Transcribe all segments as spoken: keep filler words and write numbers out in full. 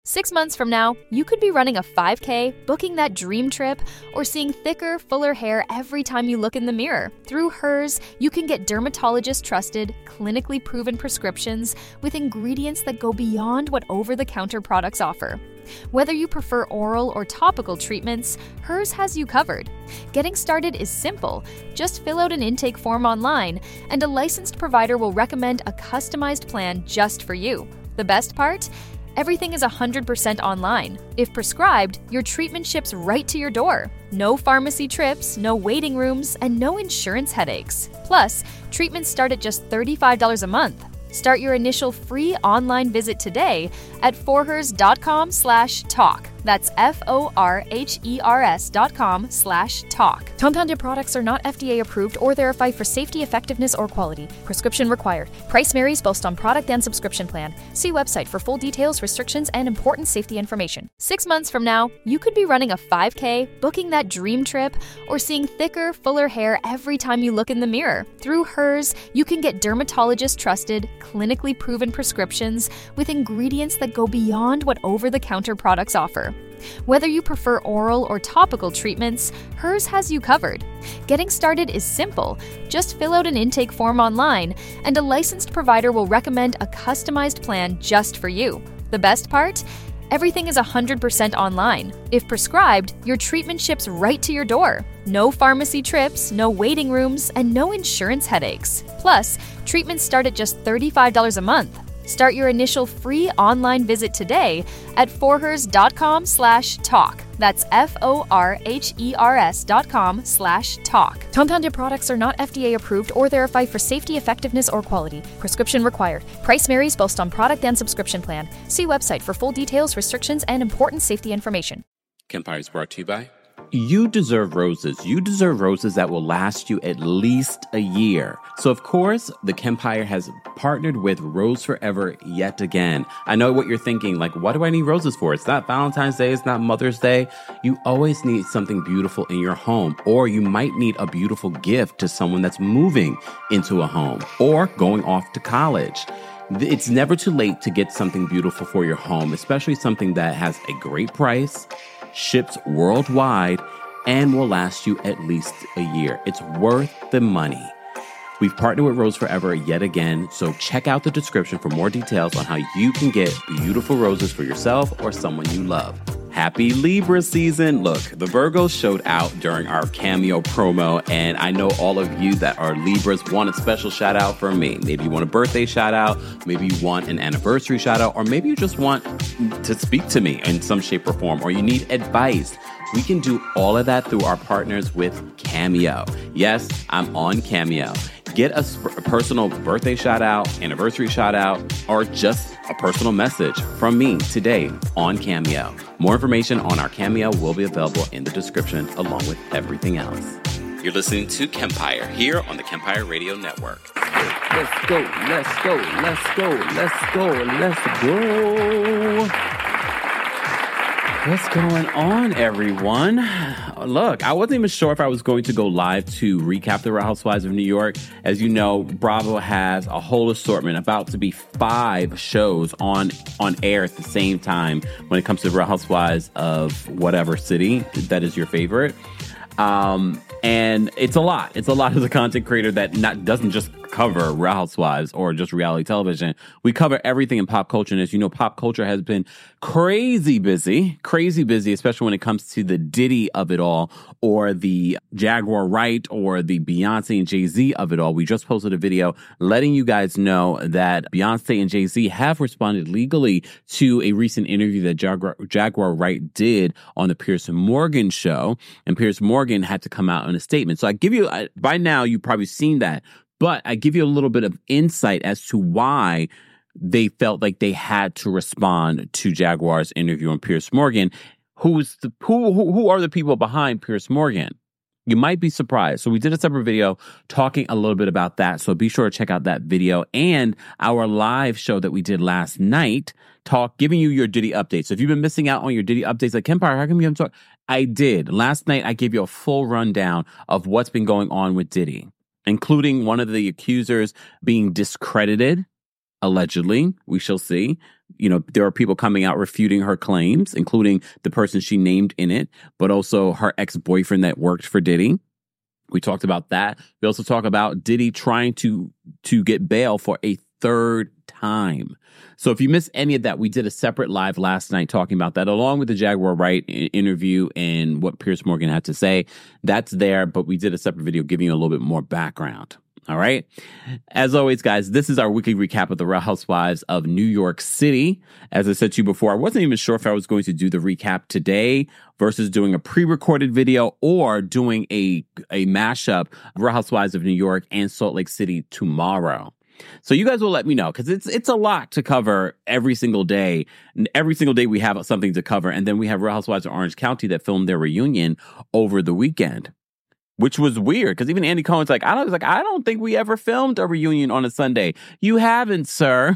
Six months from now, you could be running a five K, booking that dream trip, or seeing thicker, fuller hair every time you look in the mirror. Through Hers, you can get dermatologist-trusted, clinically proven prescriptions with ingredients that go beyond what over-the-counter products offer. Whether you prefer oral or topical treatments, Hers has you covered. Getting started is simple. Just fill out an intake form online, and a licensed provider will recommend a customized plan just for you. The best part? Everything is one hundred percent online. If prescribed, your treatment ships right to your door. No pharmacy trips, no waiting rooms, and no insurance headaches. Plus, treatments start at just thirty-five dollars a month. Start your initial free online visit today at forhers.com slash talk. That's F-O-R-H-E-R-S dot com slash talk. Compounded products are not F D A approved or verified for safety, effectiveness, or quality. Prescription required. Price varies based on product and subscription plan. See website for full details, restrictions, and important safety information. Six months from now, you could be running a five K, booking that dream trip, or seeing thicker, fuller hair every time you look in the mirror. Through Hers, you can get dermatologist-trusted, clinically proven prescriptions with ingredients that go beyond what over-the-counter products offer. Whether you prefer oral or topical treatments, Hers has you covered. Getting started is simple. Just fill out an intake form online, and a licensed provider will recommend a customized plan just for you. The best part? Everything is one hundred percent online. If prescribed, your treatment ships right to your door. No pharmacy trips, no waiting rooms, and no insurance headaches. Plus, treatments start at just thirty-five dollars a month. Start your initial free online visit today at forhers.com slash talk. That's F-O-R-H-E-R-S dot com slash talk. Compounded products are not F D A approved or verified for safety, effectiveness, or quality. Prescription required. Price varies based on product and subscription plan. See website for full details, restrictions, and important safety information. Kempire is brought to you by... You deserve roses. You deserve roses that will last you at least a year. So, of course, the Kempire has partnered with Rose Forever yet again. I know what you're thinking, like, what do I need roses for? It's not Valentine's Day. It's not Mother's Day. You always need something beautiful in your home, or you might need a beautiful gift to someone that's moving into a home or going off to college. It's never too late to get something beautiful for your home, especially something that has a great price, ships worldwide, and will last you at least a year. It's worth the money. We've partnered with Rose Forever yet again, so check out the description for more details on how you can get beautiful roses for yourself or someone you love. Happy Libra season. Look, the Virgos showed out during our Cameo promo, and I know all of you that are Libras want a special shout out from me. Maybe you want a birthday shout out, maybe you want an anniversary shout out, or maybe you just want to speak to me in some shape or form, or you need advice. We can do all of that through our partners with Cameo. Yes, I'm on Cameo. Get a, sp- a personal birthday shout out, anniversary shout out, or just a personal message from me today on Cameo. More information on our Cameo will be available in the description along with everything else. You're listening to Kempire here on the Kempire Radio Network. Let's go, let's go, let's go, let's go, let's go. What's going on, everyone? Look, I wasn't even sure if I was going to go live to recap the Real Housewives of New York. As you know, Bravo has a whole assortment, about to be five shows on, on air at the same time when it comes to Real Housewives of whatever city that is your favorite. Um, and it's a lot. It's a lot as a content creator that not doesn't just cover Real Housewives or just reality television. We cover everything in pop culture. And as you know, pop culture has been crazy busy, crazy busy, especially when it comes to the Diddy of it all, or the Jaguar Wright, or the Beyonce and Jay-Z of it all. We just posted a video letting you guys know that Beyonce and Jay-Z have responded legally to a recent interview that Jaguar, Jaguar Wright did on the Piers Morgan show. And Piers Morgan had to come out in a statement. So I give you, by now, you've probably seen that. But I give you a little bit of insight as to why they felt like they had to respond to Jaguar's interview on Piers Morgan. Who's the who? Who, who are the people behind Piers Morgan? You might be surprised. So we did a separate video talking a little bit about that. So be sure to check out that video and our live show that we did last night, talk giving you your Diddy updates. So if you've been missing out on your Diddy updates, like Kempire, how come you haven't talked? I did last night. I gave you a full rundown of what's been going on with Diddy, including one of the accusers being discredited, allegedly. We shall see. You know, there are people coming out refuting her claims, including the person she named in it, but also her ex-boyfriend that worked for Diddy. We talked about that. We also talk about Diddy trying to to get bail for a third time. So if you missed any of that, we did a separate live last night talking about that, along with the Jaguar Wright interview and what Piers Morgan had to say. That's there, but we did a separate video giving you a little bit more background. All right. As always, guys, this is our weekly recap of the Real Housewives of New York City. As I said to you before, I wasn't even sure if I was going to do the recap today versus doing a pre-recorded video or doing a, a mashup of Real Housewives of New York and Salt Lake City tomorrow. So you guys will let me know, because it's it's a lot to cover every single day. Every single day we have something to cover. And then we have Real Housewives of Orange County that filmed their reunion over the weekend, which was weird, because even Andy Cohen's like, I don't, was like, I don't think we ever filmed a reunion on a Sunday. You haven't, sir.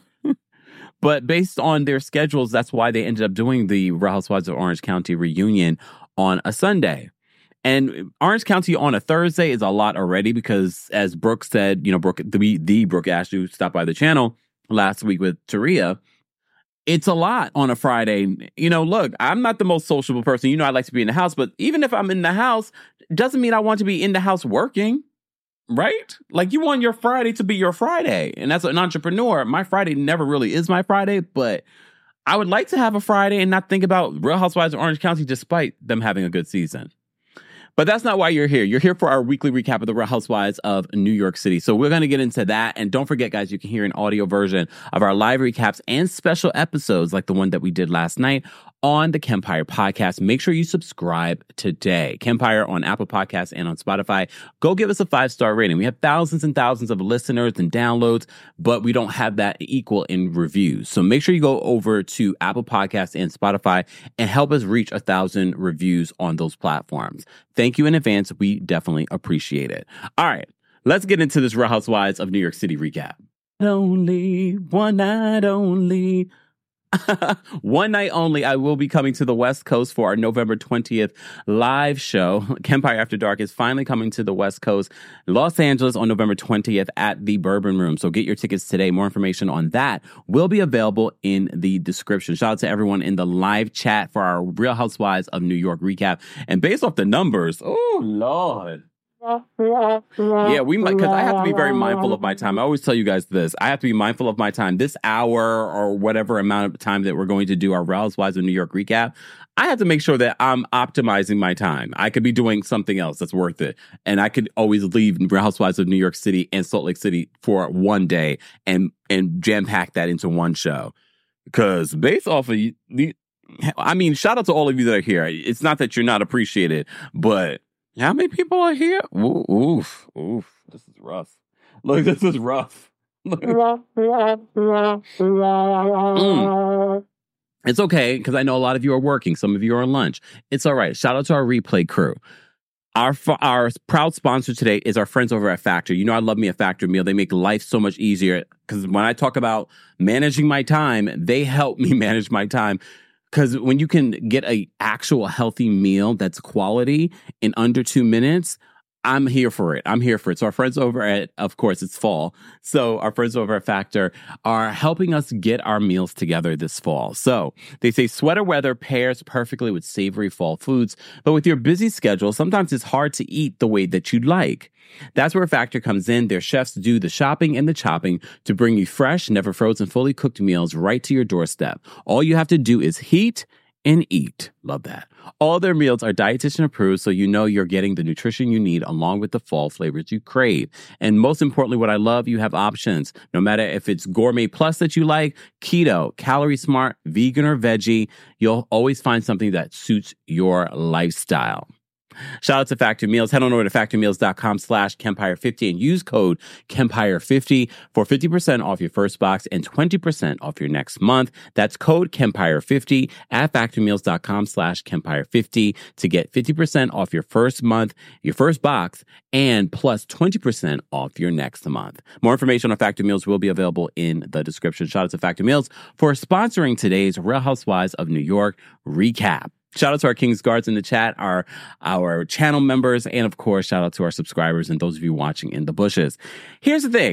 But based on their schedules, that's why they ended up doing the Real Housewives of Orange County reunion on a Sunday. And Orange County on a Thursday is a lot already, because as Brooke said, you know, Brooke, the, the Brooke Ashley who stopped by the channel last week with Taria, it's a lot on a Friday. You know, look, I'm not the most sociable person. You know, I like to be in the house, but even if I'm in the house, doesn't mean I want to be in the house working, right? Like, you want your Friday to be your Friday. And as an entrepreneur, my Friday never really is my Friday, but I would like to have a Friday and not think about Real Housewives of Orange County despite them having a good season. But that's not why you're here. You're here for our weekly recap of the Real Housewives of New York City. So we're going to get into that. And don't forget, guys, you can hear an audio version of our live recaps and special episodes like the one that we did last night on the Kempire podcast. Make sure you subscribe today. Kempire on Apple Podcasts and on Spotify. Go give us a five-star rating. We have thousands and thousands of listeners and downloads, but we don't have that equal in reviews. So make sure you go over to Apple Podcasts and Spotify and help us reach a thousand reviews on those platforms. Thank you in advance. We definitely appreciate it. All right, let's get into this Real Housewives of New York City recap. Only one night only. One night only, I will be coming to the West Coast for our November twentieth live show. Kempire After Dark is finally coming to the West Coast, Los Angeles, on November twentieth at the Bourbon Room. So get your tickets today. More information on that will be available in the description. Shout out to everyone in the live chat for our Real Housewives of New York recap. And based off the numbers, oh, Lord. Yeah, we might, because I have to be very mindful of my time. I always tell you guys this. I have to be mindful of my time. This hour or whatever amount of time that we're going to do our Real Housewives of New York recap, I have to make sure that I'm optimizing my time. I could be doing something else that's worth it. And I could always leave Real Housewives of New York City and Salt Lake City for one day and, and jam-pack that into one show. Because based off of the, I mean, shout out to all of you that are here. It's not that you're not appreciated, but how many people are here? Ooh, oof, oof. This is rough. Look, this is rough. mm. It's okay, because I know a lot of you are working. Some of you are on lunch. It's all right. Shout out to our replay crew. Our our proud sponsor today is our friends over at Factor. You know, I love me a Factor meal. They make life so much easier, because when I talk about managing my time, they help me manage my time. Because when you can get a actual healthy meal that's quality in under two minutes, I'm here for it. I'm here for it. So our friends over at, of course, it's fall. So our friends over at Factor are helping us get our meals together this fall. So they say sweater weather pairs perfectly with savory fall foods. But with your busy schedule, sometimes it's hard to eat the way that you'd like. That's where Factor comes in. Their chefs do the shopping and the chopping to bring you fresh, never frozen, fully cooked meals right to your doorstep. All you have to do is heat and eat. Love that. All their meals are dietitian approved, so you know you're getting the nutrition you need along with the fall flavors you crave. And most importantly, what I love, you have options. No matter if it's gourmet plus that you like, keto, calorie smart, vegan or veggie, you'll always find something that suits your lifestyle. Shout out to Factor Meals. Head on over to factormeals.com slash Kempire50 and use code Kempire fifty for fifty percent off your first box and twenty percent off your next month. That's code Kempire fifty at factormeals.com slash Kempire50 to get fifty percent off your first month, your first box, and plus twenty percent off your next month. More information on Factor Meals will be available in the description. Shout out to Factor Meals for sponsoring today's Real Housewives of New York recap. Shout out to our King's Guards in the chat, our our channel members, and of course, shout out to our subscribers and those of you watching in the bushes. Here's the thing.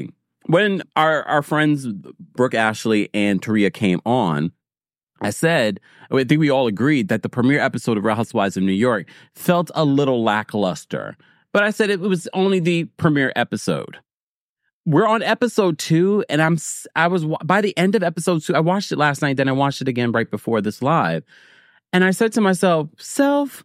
when our, our friends Brooke Ashley and Taria came on, I said, I think we all agreed that the premiere episode of Real Housewives of New York felt a little lackluster. But I said it was only the premiere episode. We're on episode two, and I'm I was by the end of episode two. I watched it last night, then I watched it again right before this live, and I said to myself, "Self,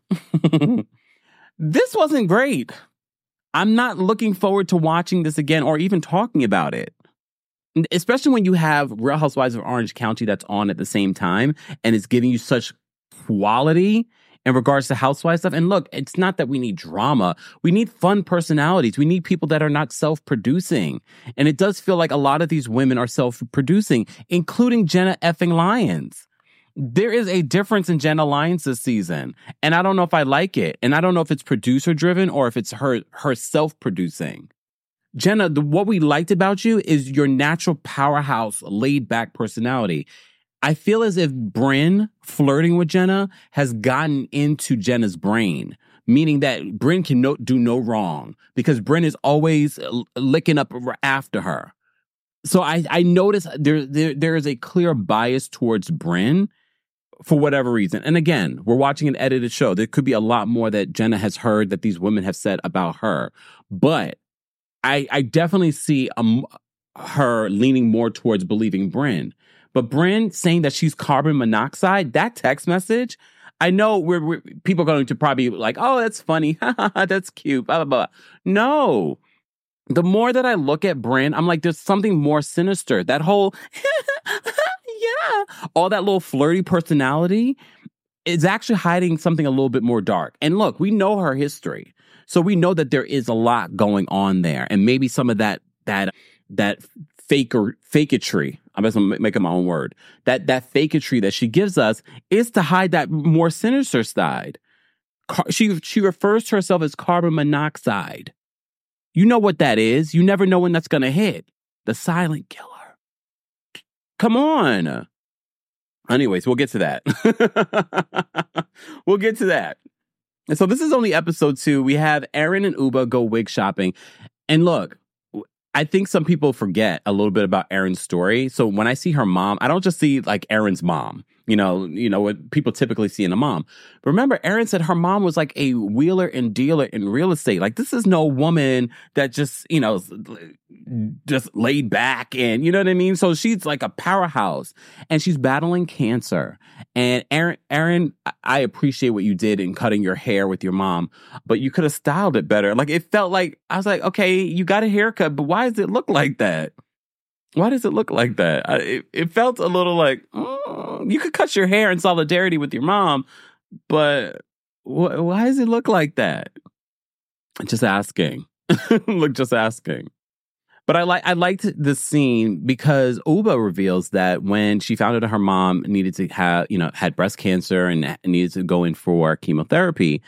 this wasn't great. I'm not looking forward to watching this again or even talking about it." Especially when you have Real Housewives of Orange County that's on at the same time and it's giving you such quality in regards to housewife stuff. And look, it's not that we need drama. We need fun personalities. We need people that are not self-producing. And it does feel like a lot of these women are self-producing, including Jenna effing Lyons. There is a difference in Jenna Lyons this season. And I don't know if I like it. And I don't know if it's producer-driven or if it's her, her self-producing. Jenna, the, what we liked about you is your natural powerhouse, laid-back personality. I feel as if Brynn flirting with Jenna has gotten into Jenna's brain, meaning that Brynn can no, do no wrong because Brynn is always licking up after her. So I, I notice there, there there is a clear bias towards Brynn for whatever reason. And again, we're watching an edited show. There could be a lot more that Jenna has heard that these women have said about her. But I, I definitely see um, her leaning more towards believing Brynn. But Brynn saying that she's carbon monoxide, that text message, I know we're, we're people are going to probably be like, oh, that's funny. That's cute. Blah, blah, blah. No. The more that I look at Brynn, I'm like, there's something more sinister. That whole, yeah, all that little flirty personality is actually hiding something a little bit more dark. And look, we know her history. So we know that there is a lot going on there. And maybe some of that, that, that faker, faketry, I'm just making my own word, that, that faketry that she gives us is to hide that more sinister side. Car- she, she refers to herself as carbon monoxide. You know what that is. You never know when that's going to hit. The silent killer. Come on. Anyways, we'll get to that. We'll get to that. And so this is only episode two. We have Erin and Uba go wig shopping. And look, I think some people forget a little bit about Erin's story. So when I see her mom, I don't just see like Erin's mom. You know, you know what people typically see in a mom. But remember, Erin said her mom was like a wheeler and dealer in real estate. Like, this is no woman that just, you know, just laid back and, you know what I mean? So she's like a powerhouse and she's battling cancer. And Erin, Erin, I appreciate what you did in cutting your hair with your mom, but you could have styled it better. Like, it felt like, I was like, okay, you got a haircut, but why does it look like that? Why does it look like that? I, it, it felt a little like, mm, you could cut your hair in solidarity with your mom, but wh- why does it look like that? Just asking. Look, just asking. But I like I liked this scene because Uba reveals that when she found out her mom needed to have, you know, had breast cancer and needed to go in for chemotherapy,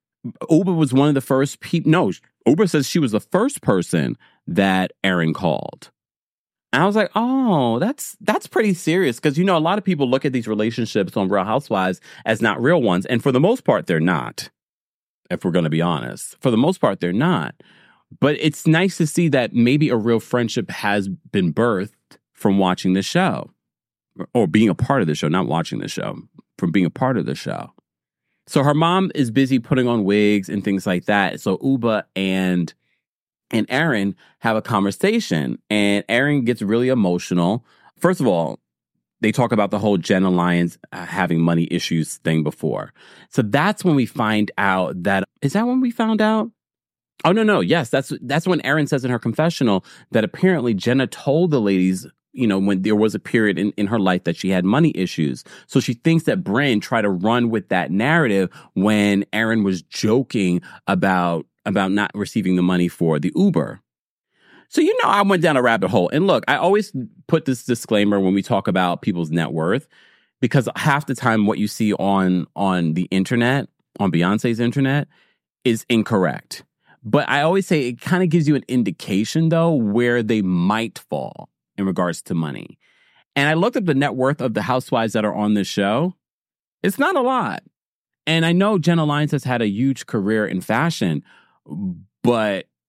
Uba was one of the first people. No, Uba says she was the first person that Erin called. And I was like, oh, that's that's pretty serious. Because, you know, a lot of people look at these relationships on Real Housewives as not real ones. And for the most part, they're not. If we're going to be honest. For the most part, they're not. But it's nice to see that maybe a real friendship has been birthed from watching the show. Or being a part of the show, not watching the show. From being a part of the show. So her mom is busy putting on wigs and things like that. So Uba and... and Erin have a conversation, and Erin gets really emotional. First of all, they talk about the whole Jenna Lyons uh, having money issues thing before. So that's when we find out that, is that when we found out? Oh, no, no. Yes, that's that's when Erin says in her confessional that apparently Jenna told the ladies, you know, when there was a period in, in her life that she had money issues. So she thinks that Brynn tried to run with that narrative when Erin was joking about about not receiving the money for the Uber. So, you know, I went down a rabbit hole. And look, I always put this disclaimer when we talk about people's net worth, because half the time what you see on, on the internet, on Beyonce's internet, is incorrect. But I always say it kind of gives you an indication, though, where they might fall in regards to money. And I looked at the net worth of the housewives that are on this show. It's not a lot. And I know Jenna Lyons has had a huge career in fashion, but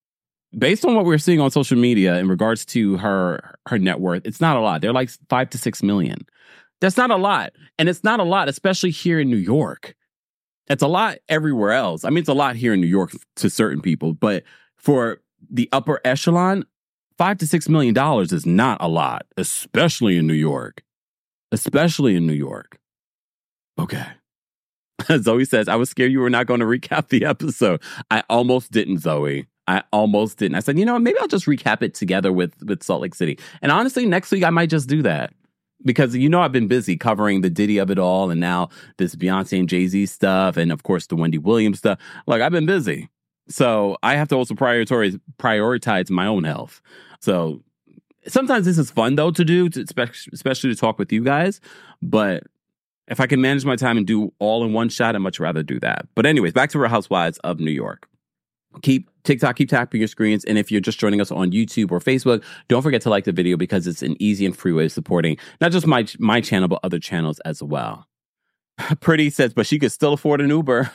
based on what we're seeing on social media in regards to her her net worth, it's not a lot. They're like five to six million. That's not a lot. And it's not a lot, especially here in New York. It's a lot everywhere else. I mean, it's a lot here in New York to certain people, but for the upper echelon, five to six million dollars is not a lot, especially in New York. Especially in New York. Okay. Zoe says, I was scared you were not going to recap the episode. I almost didn't, Zoe. I almost didn't. I said, you know what, maybe I'll just recap it together with, with Salt Lake City. And honestly, next week I might just do that. Because, you know, I've been busy covering the Diddy of it all and now this Beyonce and Jay-Z stuff and, of course, the Wendy Williams stuff. Like, I've been busy. So I have to also prioritize, prioritize my own health. So sometimes this is fun, though, to do, to, especially to talk with you guys. But if I can manage my time and do all in one shot, I'd much rather do that. But anyways, back to Real Housewives of New York. Keep TikTok, keep tapping your screens. And if you're just joining us on YouTube or Facebook, don't forget to like the video because it's an easy and free way of supporting not just my my channel, but other channels as well. Pretty says, but she could still afford an Uber.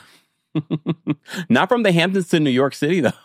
Not from the Hamptons to New York City, though.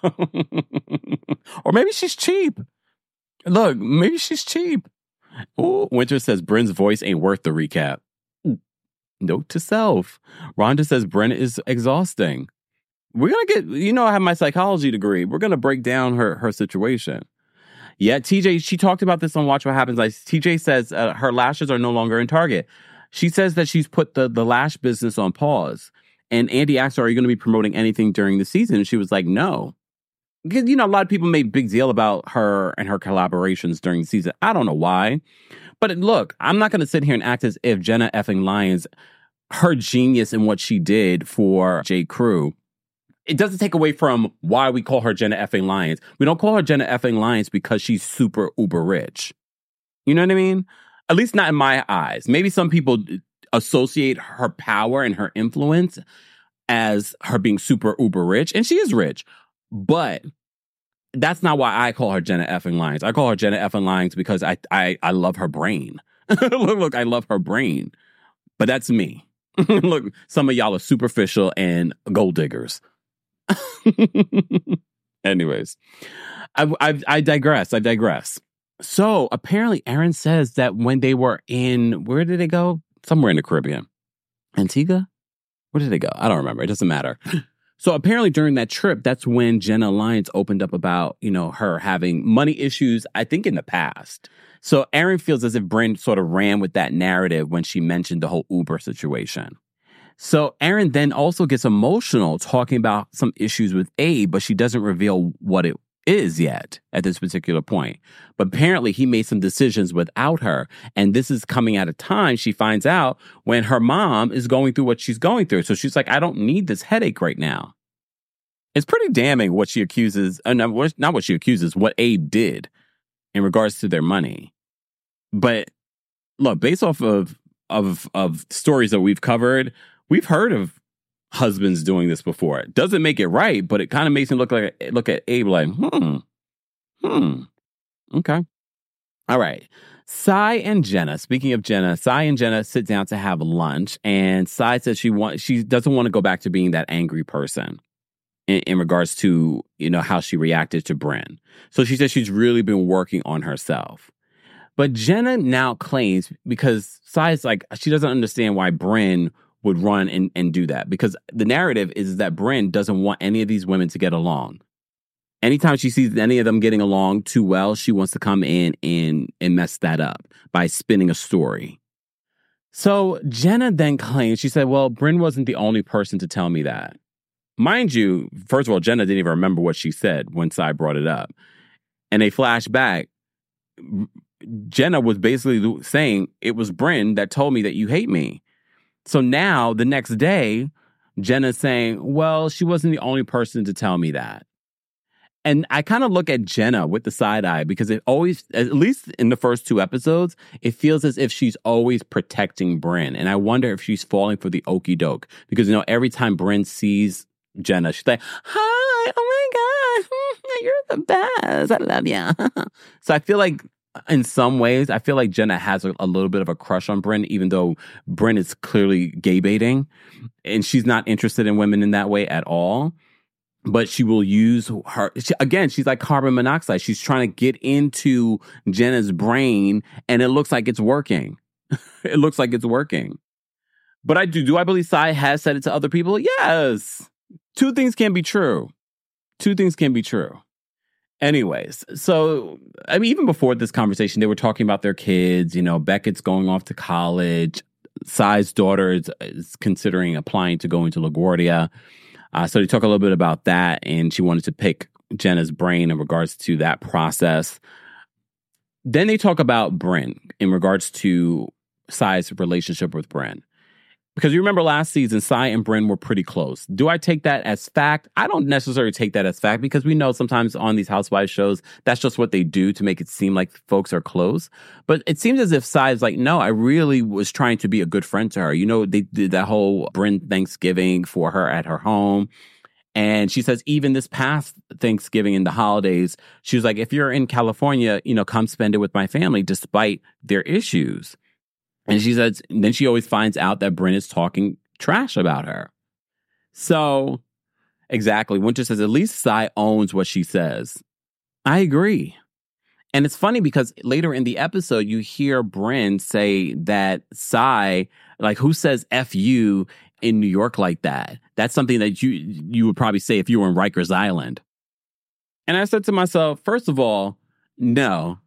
Or maybe she's cheap. Look, maybe she's cheap. Ooh, Winter says, Bryn's voice ain't worth the recap. Note to self. Rhonda says, Bryn is exhausting. We're going to get, you know, I have my psychology degree. We're going to break down her her situation. Yeah, T J, she talked about this on Watch What Happens. Like, T J says uh, her lashes are no longer in Target. She says that she's put the, the lash business on pause. And Andy asked her, are you going to be promoting anything during the season? And she was like, no. Because, you know, a lot of people made a big deal about her and her collaborations during the season. I don't know why. But look, I'm not going to sit here and act as if Jenna effing Lyons, her genius in what she did for J. Crew, it doesn't take away from why we call her Jenna effing Lyons. We don't call her Jenna effing Lyons because she's super uber rich. You know what I mean? At least not in my eyes. Maybe some people associate her power and her influence as her being super uber rich, and she is rich. But that's not why I call her Jenna effing Lyons. I call her Jenna effing Lyons because I I, I love her brain. look, look, I love her brain. But that's me. Look, some of y'all are superficial and gold diggers. Anyways, I, I I digress. I digress. So apparently, Aaron says that when they were in, where did they go? Somewhere in the Caribbean, Antigua. Where did they go? I don't remember. It doesn't matter. So apparently, during that trip, that's when Jenna Lyons opened up about, you know, her having money issues. I think in the past. So Aaron feels as if Bryn sort of ran with that narrative when she mentioned the whole Uber situation. So Aaron then also gets emotional talking about some issues with Abe, but she doesn't reveal what it is yet at this particular point. But apparently he made some decisions without her. And this is coming at a time she finds out when her mom is going through what she's going through. So she's like, I don't need this headache right now. It's pretty damning what she accuses, uh, not what she accuses, what Abe did in regards to their money. But look, based off of, of, of stories that we've covered, we've heard of husbands doing this before. It doesn't make it right, but it kind of makes him look like look at Abe like, hmm, hmm, okay, all right. Sai and Jenna. Speaking of Jenna, Sai and Jenna sit down to have lunch, and Sai says she want she doesn't want to go back to being that angry person in, in regards to, you know, how she reacted to Bryn. So she says she's really been working on herself. But Jenna now claims, because Sai's like, she doesn't understand why Bryn would run and, and do that. Because the narrative is that Bryn doesn't want any of these women to get along. Anytime she sees any of them getting along too well, she wants to come in and, and mess that up by spinning a story. So Jenna then claims, she said, well, Bryn wasn't the only person to tell me that. Mind you, first of all, Jenna didn't even remember what she said when Sai brought it up. And they flash back. Jenna was basically saying, it was Bryn that told me that you hate me. So now, the next day, Jenna's saying, well, she wasn't the only person to tell me that. And I kind of look at Jenna with the side eye because it always, at least in the first two episodes, it feels as if she's always protecting Bryn. And I wonder if she's falling for the okie doke. Because, you know, every time Bryn sees Jenna, she's like, hi, oh my God, you're the best. I love you. So I feel like, in some ways, I feel like Jenna has a, a little bit of a crush on Bryn, even though Bryn is clearly gay baiting. And she's not interested in women in that way at all. But she will use her, she, again, she's like carbon monoxide. She's trying to get into Jenna's brain, and it looks like it's working. It looks like it's working. But I do, do I believe Sai has said it to other people? Yes. Two things can be true. Two things can be true. Anyways, so, I mean, even before this conversation, they were talking about their kids. You know, Beckett's going off to college. Sai's daughter is, is considering applying to go into LaGuardia. Uh, so they talk a little bit about that, and she wanted to pick Jenna's brain in regards to that process. Then they talk about Brynn in regards to Sai's relationship with Brynn. Because you remember last season, Sai and Brynn were pretty close. Do I take that as fact? I don't necessarily take that as fact, because we know sometimes on these Housewives shows, that's just what they do to make it seem like folks are close. But it seems as if Sai is like, no, I really was trying to be a good friend to her. You know, they did that whole Brynn Thanksgiving for her at her home. And she says, even this past Thanksgiving and the holidays, she was like, if you're in California, you know, come spend it with my family, despite their issues. And she says, and then she always finds out that Brynn is talking trash about her. So, exactly. Winter says, at least Sai owns what she says. I agree. And it's funny because later in the episode, you hear Brynn say that Sai, like, who says F you in New York like that? That's something that you you would probably say if you were in Rikers Island. And I said to myself, first of all, no.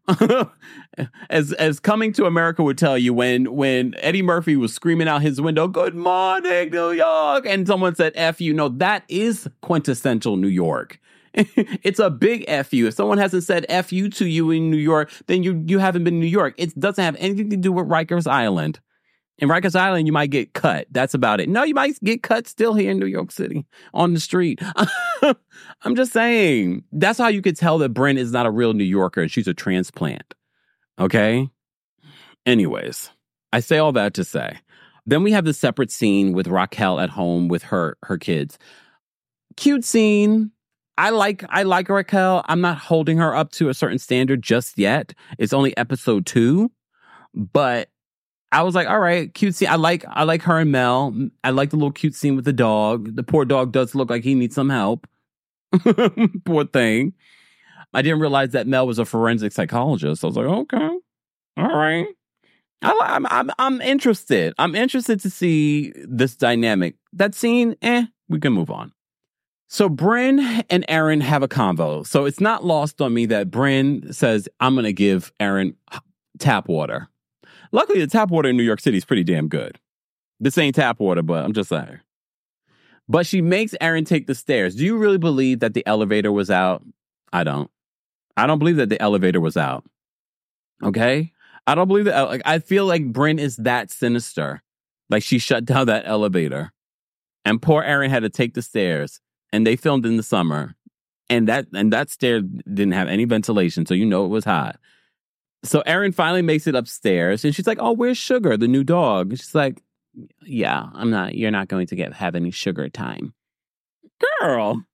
as as Coming to America would tell you, when when Eddie Murphy was screaming out his window, good morning, New York, and someone said F you, no, that is quintessential New York. It's a big F you. If someone hasn't said F you to you in New York, then you you haven't been in New York. It doesn't have anything to do with Rikers Island. In Rikers Island, you might get cut. That's about it. No, you might get cut still here in New York City on the street. I'm just saying. That's how you could tell that Brynn is not a real New Yorker and she's a transplant. Okay? Anyways, I say all that to say. Then we have the separate scene with Raquel at home with her her kids. Cute scene. I like I like Raquel. I'm not holding her up to a certain standard just yet. It's only episode two. But I was like, all right, cute scene. I like I like her and Mel. I like the little cute scene with the dog. The poor dog does look like he needs some help. Poor thing. I didn't realize that Mel was a forensic psychologist. I was like, okay, all right. I, I'm I'm I'm interested. I'm interested to see this dynamic. That scene, eh, we can move on. So Brynn and Aaron have a convo. So it's not lost on me that Brynn says, I'm going to give Aaron tap water. Luckily, the tap water in New York City is pretty damn good. This ain't tap water, but I'm just saying. But she makes Aaron take the stairs. Do you really believe that the elevator was out? I don't. I don't believe that the elevator was out. Okay? I don't believe that. Like, I feel like Brynn is that sinister. Like, she shut down that elevator. And poor Aaron had to take the stairs. And they filmed in the summer. And that and that stair didn't have any ventilation, so you know it was hot. So Aaron finally makes it upstairs, and she's like, oh, where's Sugar, the new dog? And she's like, yeah, I'm not, you're not going to get have any sugar time. Girl.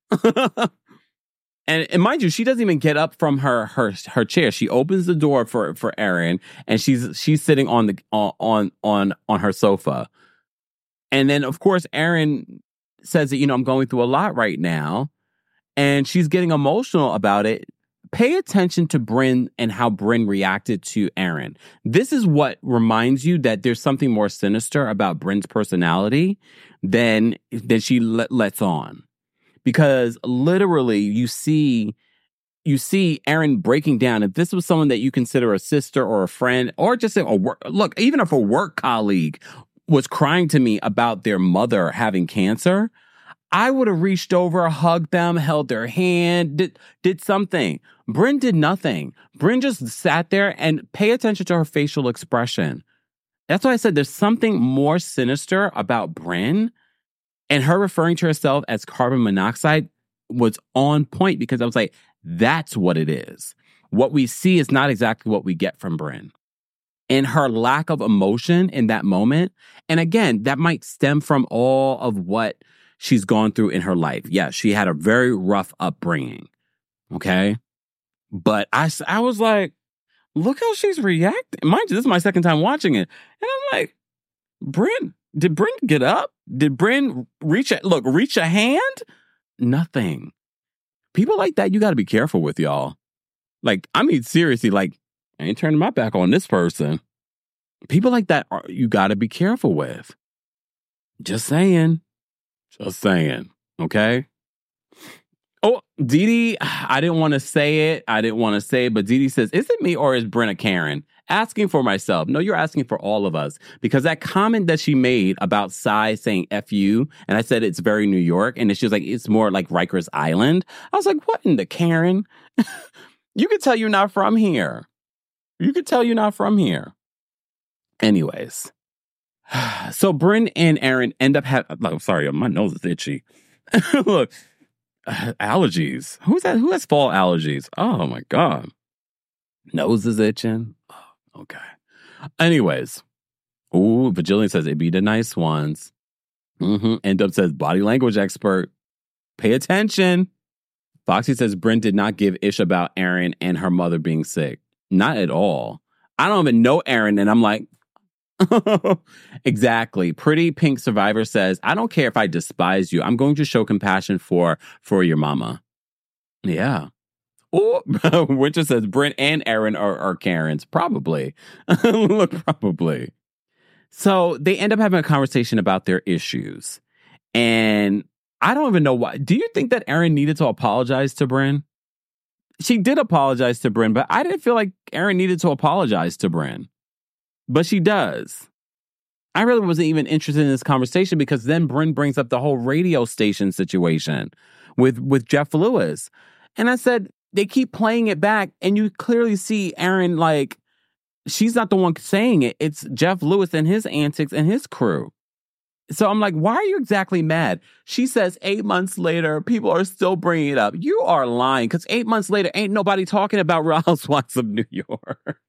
and, and mind you, she doesn't even get up from her her her chair. She opens the door for, for Aaron, and she's she's sitting on the on on on her sofa. And then, of course, Aaron says that, you know, I'm going through a lot right now, and she's getting emotional about it. Pay attention to Brynn and how Brynn reacted to Aaron. This is what reminds you that there's something more sinister about Brynn's personality than, than she let, lets on. Because literally you see, you see Aaron breaking down. If this was someone that you consider a sister or a friend or just a, a work, look, even if a work colleague was crying to me about their mother having cancer, I would have reached over, hugged them, held their hand, did, did something. Brynn did nothing. Brynn just sat there and pay attention to her facial expression. That's why I said there's something more sinister about Brynn, and her referring to herself as carbon monoxide was on point, because I was like, that's what it is. What we see is not exactly what we get from Brynn. And her lack of emotion in that moment, and again, that might stem from all of what she's gone through in her life. Yeah, she had a very rough upbringing. Okay? But I, I was like, look how she's reacting. Mind you, this is my second time watching it. And I'm like, Brynn, did Brynn get up? Did Brynn reach a, look, reach a hand? nothing. People like that, you got to be careful with, y'all. Like, I mean, seriously, like, I ain't turning my back on this person. People like that, are, you got to be careful with. Just saying. Just saying. Okay? Oh, Dee Dee, I didn't want to say it. I didn't want to say it, but Dee Dee says, is it me or is Brenna Karen? Asking for myself. No, you're asking for all of us. Because that comment that she made about Psy saying F you, and I said it's very New York, and she was like, it's more like Rikers Island. I was like, what in the Karen? You could tell you're not from here. You could tell you're not from here. Anyways. So Bryn and Aaron end up having, oh, sorry, my nose is itchy. Look, allergies. Who's that? Who has fall allergies? Oh my God. Nose is itching. Oh, okay. Anyways. Ooh, Vigilian says, it be the nice ones. Mm-hmm. End up says, body language expert. Pay attention. Foxy says, Bryn did not give ish about Aaron and her mother being sick. Not at all. I don't even know Aaron, and I'm like, exactly. Pretty Pink Survivor says, I don't care if I despise you. I'm going to show compassion for for your mama. Yeah. Oh, Winter says, Brent and Aaron are, are Karens. Probably. Look, probably. So they end up having a conversation about their issues. And I don't even know why. Do you think that Aaron needed to apologize to Bryn? She did apologize to Bryn, but I didn't feel like Aaron needed to apologize to Bryn. But she does. I really wasn't even interested in this conversation because then Bryn brings up the whole radio station situation with, with Jeff Lewis. And I said, they keep playing it back and you clearly see Aaron, like, she's not the one saying it. It's Jeff Lewis and his antics and his crew. So I'm like, why are you exactly mad? She says eight months later, people are still bringing it up. You are lying because eight months later, ain't nobody talking about Real Housewives of New York.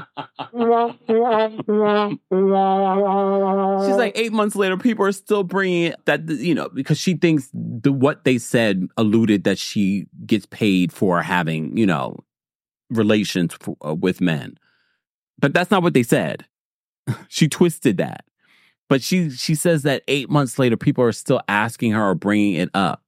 She's like, eight months later, people are still bringing that, you know, because she thinks the what they said alluded that she gets paid for having, you know, relations for, uh, with men. But that's not what they said. She twisted that. But she she says that eight months later, people are still asking her or bringing it up.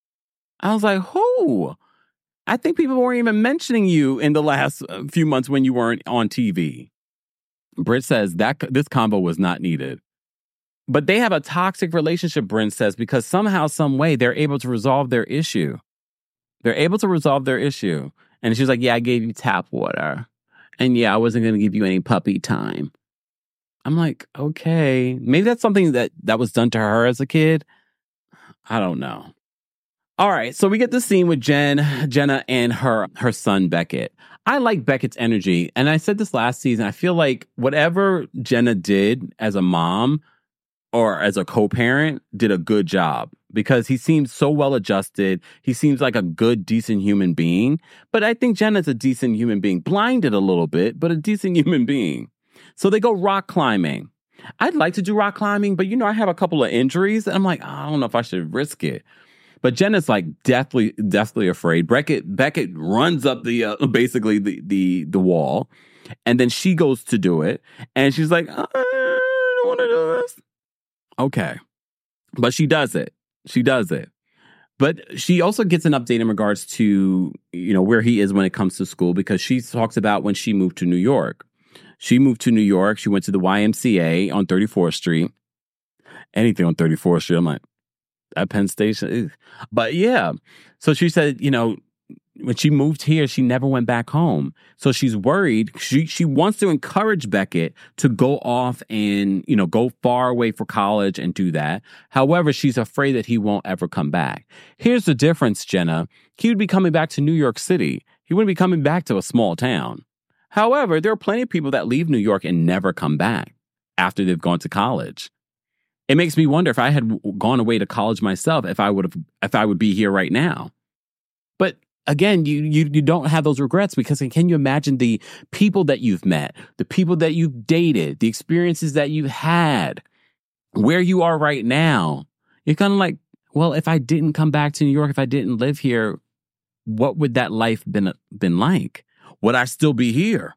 I was like, who? I think people weren't even mentioning you in the last few months when you weren't on T V. Britt says that this convo was not needed. But they have a toxic relationship, Bryn says, because somehow, some way, they're able to resolve their issue. They're able to resolve their issue. And she's like, yeah, I gave you tap water. And yeah, I wasn't going to give you any puppy time. I'm like, okay, maybe that's something that, that was done to her as a kid. I don't know. All right, so we get the scene with Jen, Jenna and her her son, Beckett. I like Beckett's energy. And I said this last season, I feel like whatever Jenna did as a mom or as a co-parent did a good job because he seems so well adjusted. He seems like a good, decent human being. But I think Jenna's a decent human being, blinded a little bit, but a decent human being. So they go rock climbing. I'd like to do rock climbing, but, you know, I have a couple of injuries. And I'm like, I don't know if I should risk it. But Jenna's like deathly, deathly afraid. Beckett, Beckett runs up the, uh, basically the, the, the wall. And then she goes to do it. And she's like, I don't want to do this. Okay. But she does it. She does it. But she also gets an update in regards to, you know, where he is when it comes to school, because she talks about when she moved to New York. She moved to New York. She went to the Y M C A on thirty-fourth Street. Anything on thirty-fourth Street, I'm like, at Penn Station. But yeah. So she said, you know, when she moved here, she never went back home. So she's worried. She she wants to encourage Beckett to go off and, you know, go far away for college and do that. However, she's afraid that he won't ever come back. Here's the difference, Jenna. He would be coming back to New York City. He wouldn't be coming back to a small town. However, there are plenty of people that leave New York and never come back after they've gone to college. It makes me wonder if I had gone away to college myself, if I would have, if I would be here right now. But again, you you you don't have those regrets because can you imagine the people that you've met, the people that you've dated, the experiences that you've had, where you are right now? You're kind of like, well, if I didn't come back to New York, if I didn't live here, what would that life been been like? Would I still be here?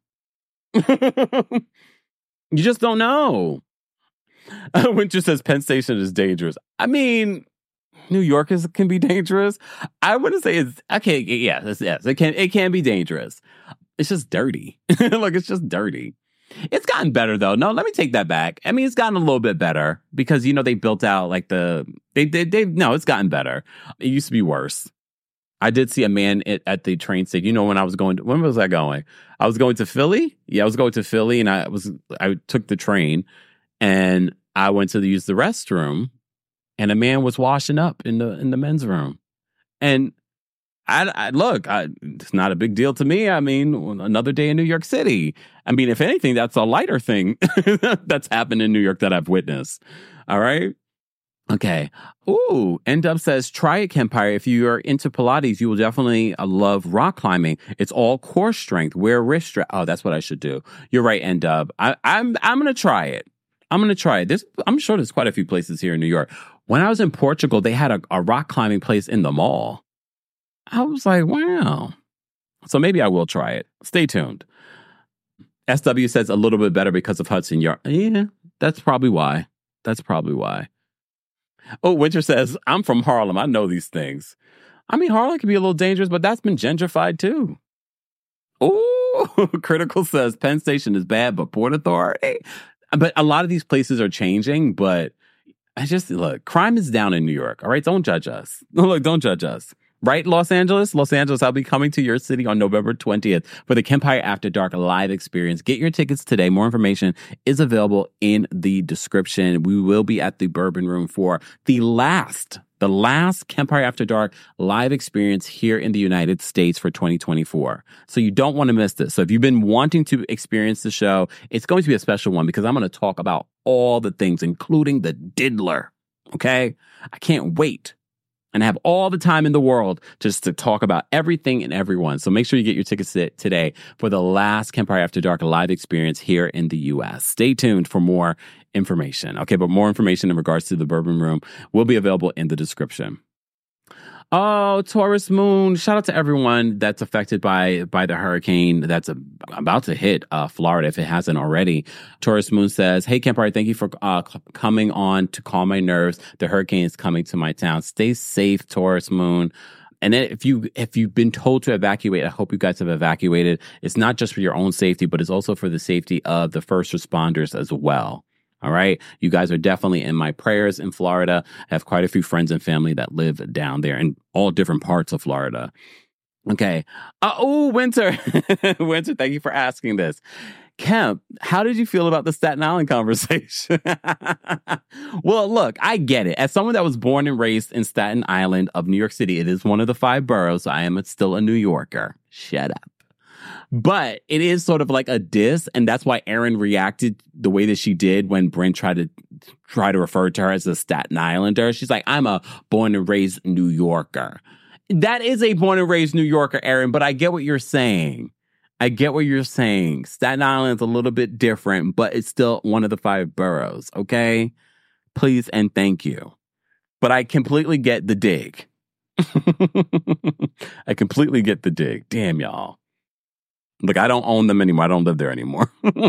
You just don't know. Winter says Penn Station is dangerous. I mean, New York is, can be dangerous. I wouldn't say it's, okay, yeah, yes, yes, it can, it can be dangerous. It's just dirty. Like, it's just dirty. It's gotten better, though. No, let me take that back. I mean, it's gotten a little bit better because, you know, they built out like the, they, they, they, no, it's gotten better. It used to be worse. I did see a man at, at the train station. You know, when I was going, to, when was I going? I was going to Philly. Yeah, I was going to Philly and I was, I took the train and I went to use the restroom and a man was washing up in the, in the men's room. And I, I look, I, it's not a big deal to me. I mean, another day in New York City. I mean, if anything, that's a lighter thing that's happened in New York that I've witnessed. All right. Okay. Ooh, N-Dub says, try it, Kempire. If you are into Pilates, you will definitely uh, love rock climbing. It's all core strength. Wear wrist strap. Oh, that's what I should do. You're right, N-Dub. I, I'm I'm going to try it. I'm going to try it. This, I'm sure there's quite a few places here in New York. When I was in Portugal, they had a, a rock climbing place in the mall. I was like, wow. So maybe I will try it. Stay tuned. S W says a little bit better because of Hudson Yard. Yeah, that's probably why. That's probably why. Oh, Winter says, I'm from Harlem. I know these things. I mean, Harlem can be a little dangerous, but that's been gentrified too. Oh, Critical says Penn Station is bad, but Port Authority. But a lot of these places are changing, but I just, look, crime is down in New York. All right, don't judge us. Look, don't judge us. Right, Los Angeles? Los Angeles, I'll be coming to your city on November twentieth for the Kempire After Dark live experience. Get your tickets today. More information is available in the description. We will be at the Bourbon Room for the last, the last Kempire After Dark live experience here in the United States for twenty twenty-four. So you don't want to miss this. So if you've been wanting to experience the show, it's going to be a special one because I'm going to talk about all the things, including the diddler. Okay? I can't wait. And have all the time in the world just to talk about everything and everyone. So make sure you get your tickets today for the last Kempire After Dark live experience here in the U S. Stay tuned for more information. Okay, but more information in regards to the Bourbon Room will be available in the description. Oh, Taurus Moon. Shout out to everyone that's affected by by the hurricane that's a, about to hit uh, Florida, if it hasn't already. Taurus Moon says, hey, Kempire, thank you for uh, c- coming on to calm my nerves. The hurricane is coming to my town. Stay safe, Taurus Moon. And then if, you, if you've been told to evacuate, I hope you guys have evacuated. It's not just for your own safety, but it's also for the safety of the first responders as well. All right. You guys are definitely in my prayers in Florida. I have quite a few friends and family that live down there in all different parts of Florida. Okay. Uh, oh, Winter. Winter, thank you for asking this. Kemp, how did you feel about the Staten Island conversation? Well, look, I get it. As someone that was born and raised in Staten Island of New York City, it is one of the five boroughs. So I am still a New Yorker. Shut up. But it is sort of like a diss, and that's why Erin reacted the way that she did when Brent tried to try to refer to her as a Staten Islander. She's like, I'm a born and raised New Yorker. That is a born and raised New Yorker, Erin, but I get what you're saying. I get what you're saying. Staten Island's a little bit different, but it's still one of the five boroughs, okay? Please and thank you. But I completely get the dig. I completely get the dig. Damn, y'all. Look, I don't own them anymore. I don't live there anymore.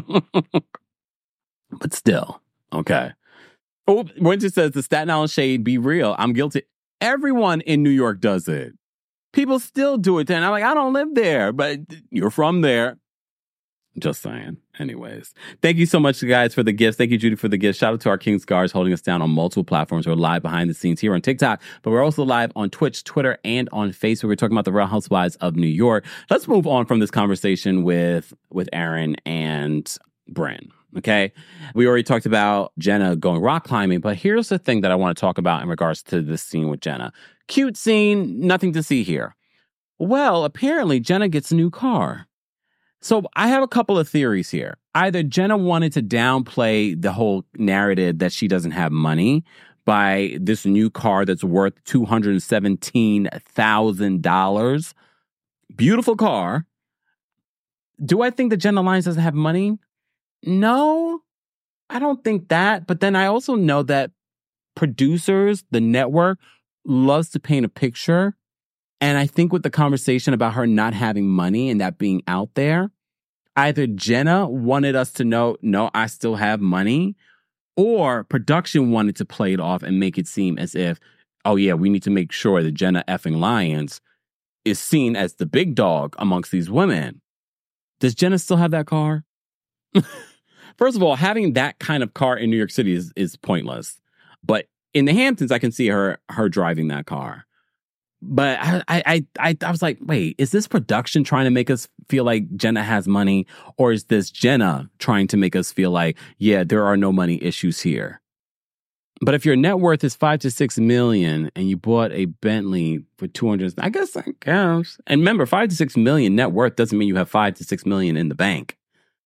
But still, okay. Oh, Winter says, the Staten Island shade, be real. I'm guilty. Everyone in New York does it. People still do it. And I'm like, I don't live there, but you're from there. Just saying. Anyways, thank you so much, guys, for the gifts. Thank you, Judy, for the gifts. Shout out to our King Scars holding us down on multiple platforms. We're live behind the scenes here on TikTok, but we're also live on Twitch, Twitter, and on Facebook. We're talking about the Real Housewives of New York. Let's move on from this conversation with, with Erin and Brynn. Okay. We already talked about Jenna going rock climbing, but here's the thing that I want to talk about in regards to this scene with Jenna. Cute scene, nothing to see here. Well, apparently Jenna gets a new car. So I have a couple of theories here. Either Jenna wanted to downplay the whole narrative that she doesn't have money by this new car that's worth two hundred seventeen thousand dollars. Beautiful car. Do I think that Jenna Lyons doesn't have money? No, I don't think that. But then I also know that producers, the network, loves to paint a picture. And I think with the conversation about her not having money and that being out there, either Jenna wanted us to know, no, I still have money, or production wanted to play it off and make it seem as if, oh yeah, we need to make sure that Jenna effing Lyons is seen as the big dog amongst these women. Does Jenna still have that car? First of all, having that kind of car in New York City is, is pointless. But in the Hamptons, I can see her her driving that car. But I, I I I was like, wait, is this production trying to make us feel like Jenna has money? Or is this Jenna trying to make us feel like, yeah, there are no money issues here? But if your net worth is five to six million and you bought a Bentley for two hundred, I guess that counts. And remember, five to six million net worth doesn't mean you have five to six million in the bank.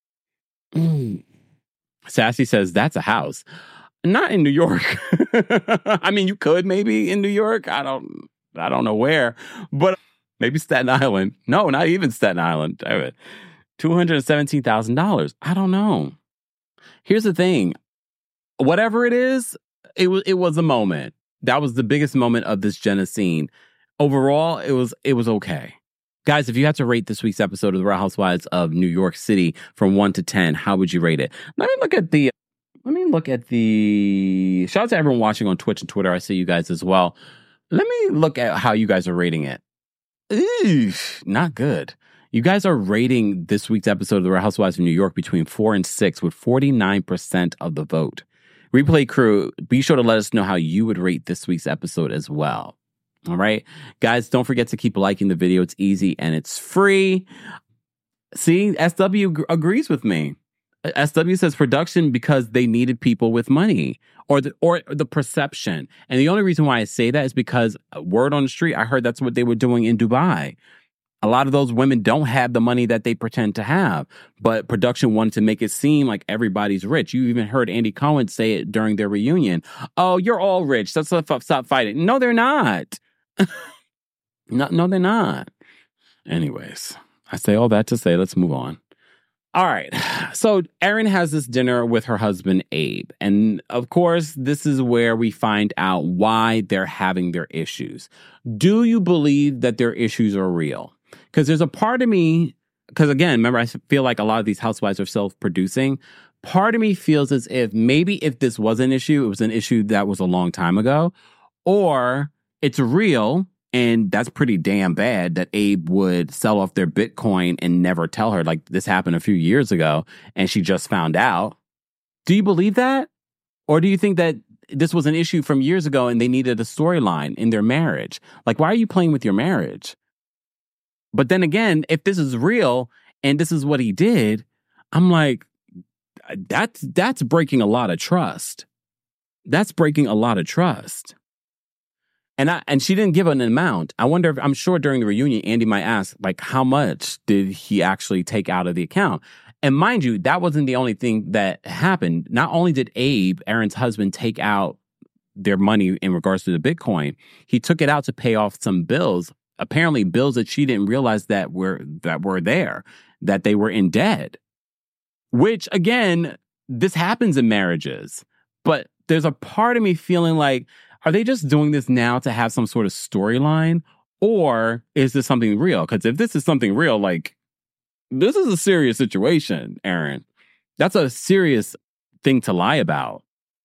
Mm. Sassy says that's a house. Not in New York. I mean, you could maybe in New York. I don't I don't know where, but maybe Staten Island. No, not even Staten Island. two hundred seventeen thousand dollars. I don't know. Here's the thing. Whatever it is, it was it was a moment. That was the biggest moment of this Jenna scene. Overall, it was it was okay. Guys, if you had to rate this week's episode of The Real Housewives of New York City from one to ten, how would you rate it? Let me look at the Let me look at the shout out to everyone watching on Twitch and Twitter. I see you guys as well. Let me look at how you guys are rating it. Ew, not good. You guys are rating this week's episode of The Real Housewives of New York between four and six with forty-nine percent of the vote. Replay crew, be sure to let us know how you would rate this week's episode as well. All right? Guys, don't forget to keep liking the video. It's easy and it's free. See, S W g- agrees with me. S W says production because they needed people with money or the, or the perception. And the only reason why I say that is because word on the street, I heard that's what they were doing in Dubai. A lot of those women don't have the money that they pretend to have, but production wanted to make it seem like everybody's rich. You even heard Andy Cohen say it during their reunion. Oh, you're all rich. So stop, stop fighting. No, they're not. no, no, they're not. Anyways, I say all that to say, let's move on. All right. So Erin has this dinner with her husband, Abe. And of course, this is where we find out why they're having their issues. Do you believe that their issues are real? Because there's a part of me, because again, remember, I feel like a lot of these housewives are self-producing. Part of me feels as if maybe if this was an issue, it was an issue that was a long time ago, or it's real. And that's pretty damn bad that Abe would sell off their Bitcoin and never tell her. Like, this happened a few years ago and she just found out. Do you believe that? Or do you think that this was an issue from years ago and they needed a storyline in their marriage? Like, why are you playing with your marriage? But then again, if this is real and this is what he did, I'm like, that's, that's breaking a lot of trust. That's breaking a lot of trust. And I, and she didn't give an amount. I wonder if, I'm sure during the reunion, Andy might ask, like, how much did he actually take out of the account? And mind you, that wasn't the only thing that happened. Not only did Abe, Erin's husband, take out their money in regards to the Bitcoin, he took it out to pay off some bills, apparently bills that she didn't realize that were, that were there, that they were in debt. Which, again, this happens in marriages. But there's a part of me feeling like, are they just doing this now to have some sort of storyline? Or is this something real? Because if this is something real, like, this is a serious situation, Erin. That's a serious thing to lie about.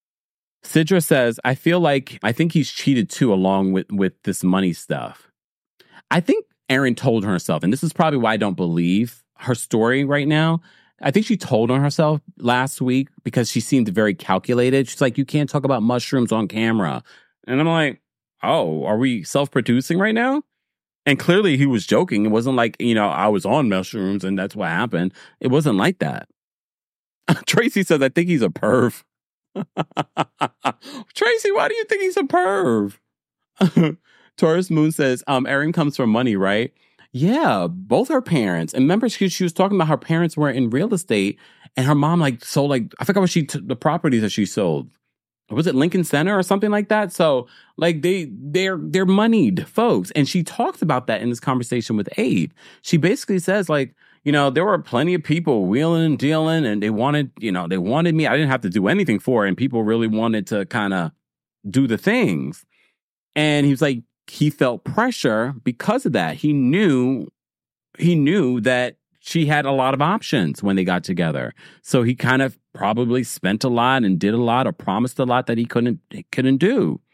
Sidra says, I feel like, I think he's cheated too along with, with this money stuff. I think Erin told herself, and this is probably why I don't believe her story right now. I think she told on herself last week because she seemed very calculated. She's like, you can't talk about mushrooms on camera. And I'm like, oh, are we self-producing right now? And clearly he was joking. It wasn't like, you know, I was on mushrooms and that's what happened. It wasn't like that. Tracy says, I think he's a perv. Tracy, why do you think he's a perv? Taurus Moon says, um, Erin comes from money, right? Yeah, both her parents. And remember, she, she was talking about her parents were in real estate and her mom like sold like, I forgot what she, t- the properties that she sold. Was it Lincoln Center or something like that? So like they, they're, they're moneyed folks. And she talks about that in this conversation with Abe. She basically says like, you know, there were plenty of people wheeling and dealing and they wanted, you know, they wanted me. I didn't have to do anything for it. And people really wanted to kind of do the things. And he was like, he felt pressure because of that. He knew, he knew that she had a lot of options when they got together. So he kind of probably spent a lot and did a lot or promised a lot that he couldn't, he couldn't do.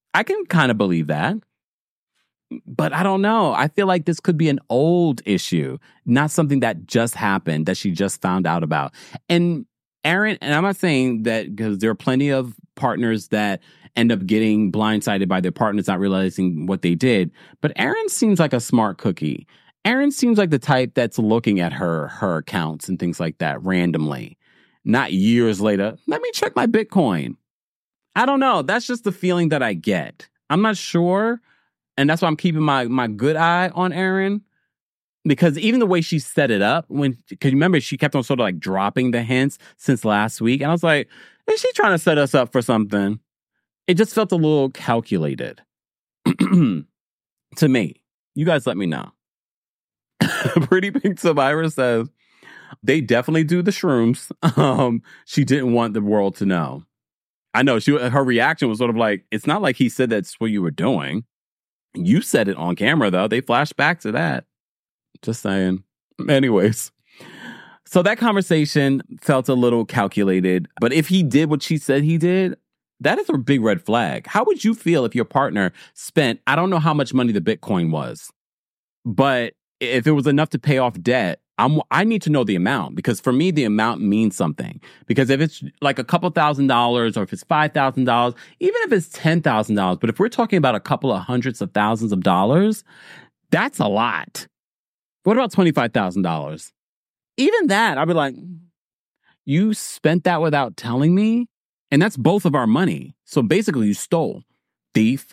I can kind of believe that. But I don't know. I feel like this could be an old issue, not something that just happened, that she just found out about. And Aaron, and I'm not saying that because there are plenty of partners that end up getting blindsided by their partners not realizing what they did. But Aaron seems like a smart cookie. Aaron seems like the type that's looking at her, her accounts and things like that randomly. Not years later, let me check my Bitcoin. I don't know. That's just the feeling that I get. I'm not sure. And that's why I'm keeping my my good eye on Aaron. Because even the way she set it up, when, because you remember, she kept on sort of like dropping the hints since last week. And I was like, is she trying to set us up for something? It just felt a little calculated to me. You guys let me know. Pretty Pink Survivor says, they definitely do the shrooms. Um, she didn't want the world to know. I know, she her reaction was sort of like, it's not like he said that's what you were doing. You said it on camera, though. They flashed back to that. Just saying. Anyways. So that conversation felt a little calculated. But if he did what she said he did, that is a big red flag. How would you feel if your partner spent, I don't know how much money the Bitcoin was, but if it was enough to pay off debt, I'm, I need to know the amount, because for me, the amount means something. Because if it's like a couple thousand dollars, or if it's five thousand dollars, even if it's ten thousand dollars, but if we're talking about a couple of hundreds of thousands of dollars, that's a lot. What about twenty-five thousand dollars? Even that, I'd be like, you spent that without telling me? And that's both of our money. So basically, you stole. Thief.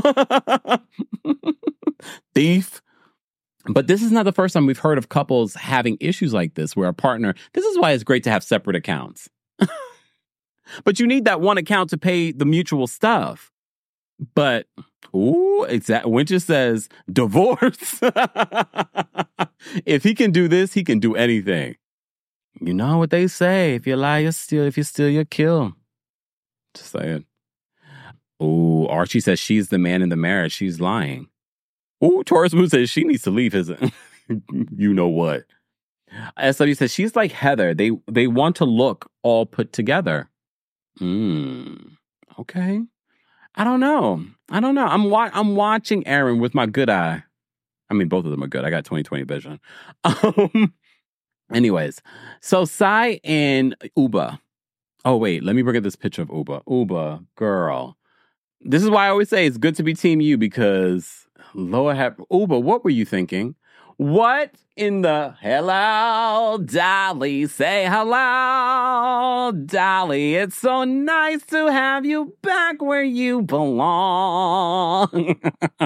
Thief. But this is not the first time we've heard of couples having issues like this, where a partner, this is why it's great to have separate accounts. But you need that one account to pay the mutual stuff. But, ooh, exactly. Winter says, divorce. If he can do this, he can do anything. You know what they say. If you lie, you steal. If you steal, you kill. Just saying. Ooh, Archie says she's the man in the marriage. She's lying. Ooh, Taurus Moon says she needs to leave his... you know what. S W says she's like Heather. They they want to look all put together. Hmm. Okay. I don't know. I don't know. I'm wa- I'm watching Aaron with my good eye. I mean, both of them are good. I got twenty twenty vision. Um, anyways, so Sai and Uba. Oh, wait. Let me bring up this picture of Uba. Uba, girl. This is why I always say it's good to be Team You, because Lord have... Uba, what were you thinking? What in the... Hello, Dolly. Say hello, Dolly. It's so nice to have you back where you belong.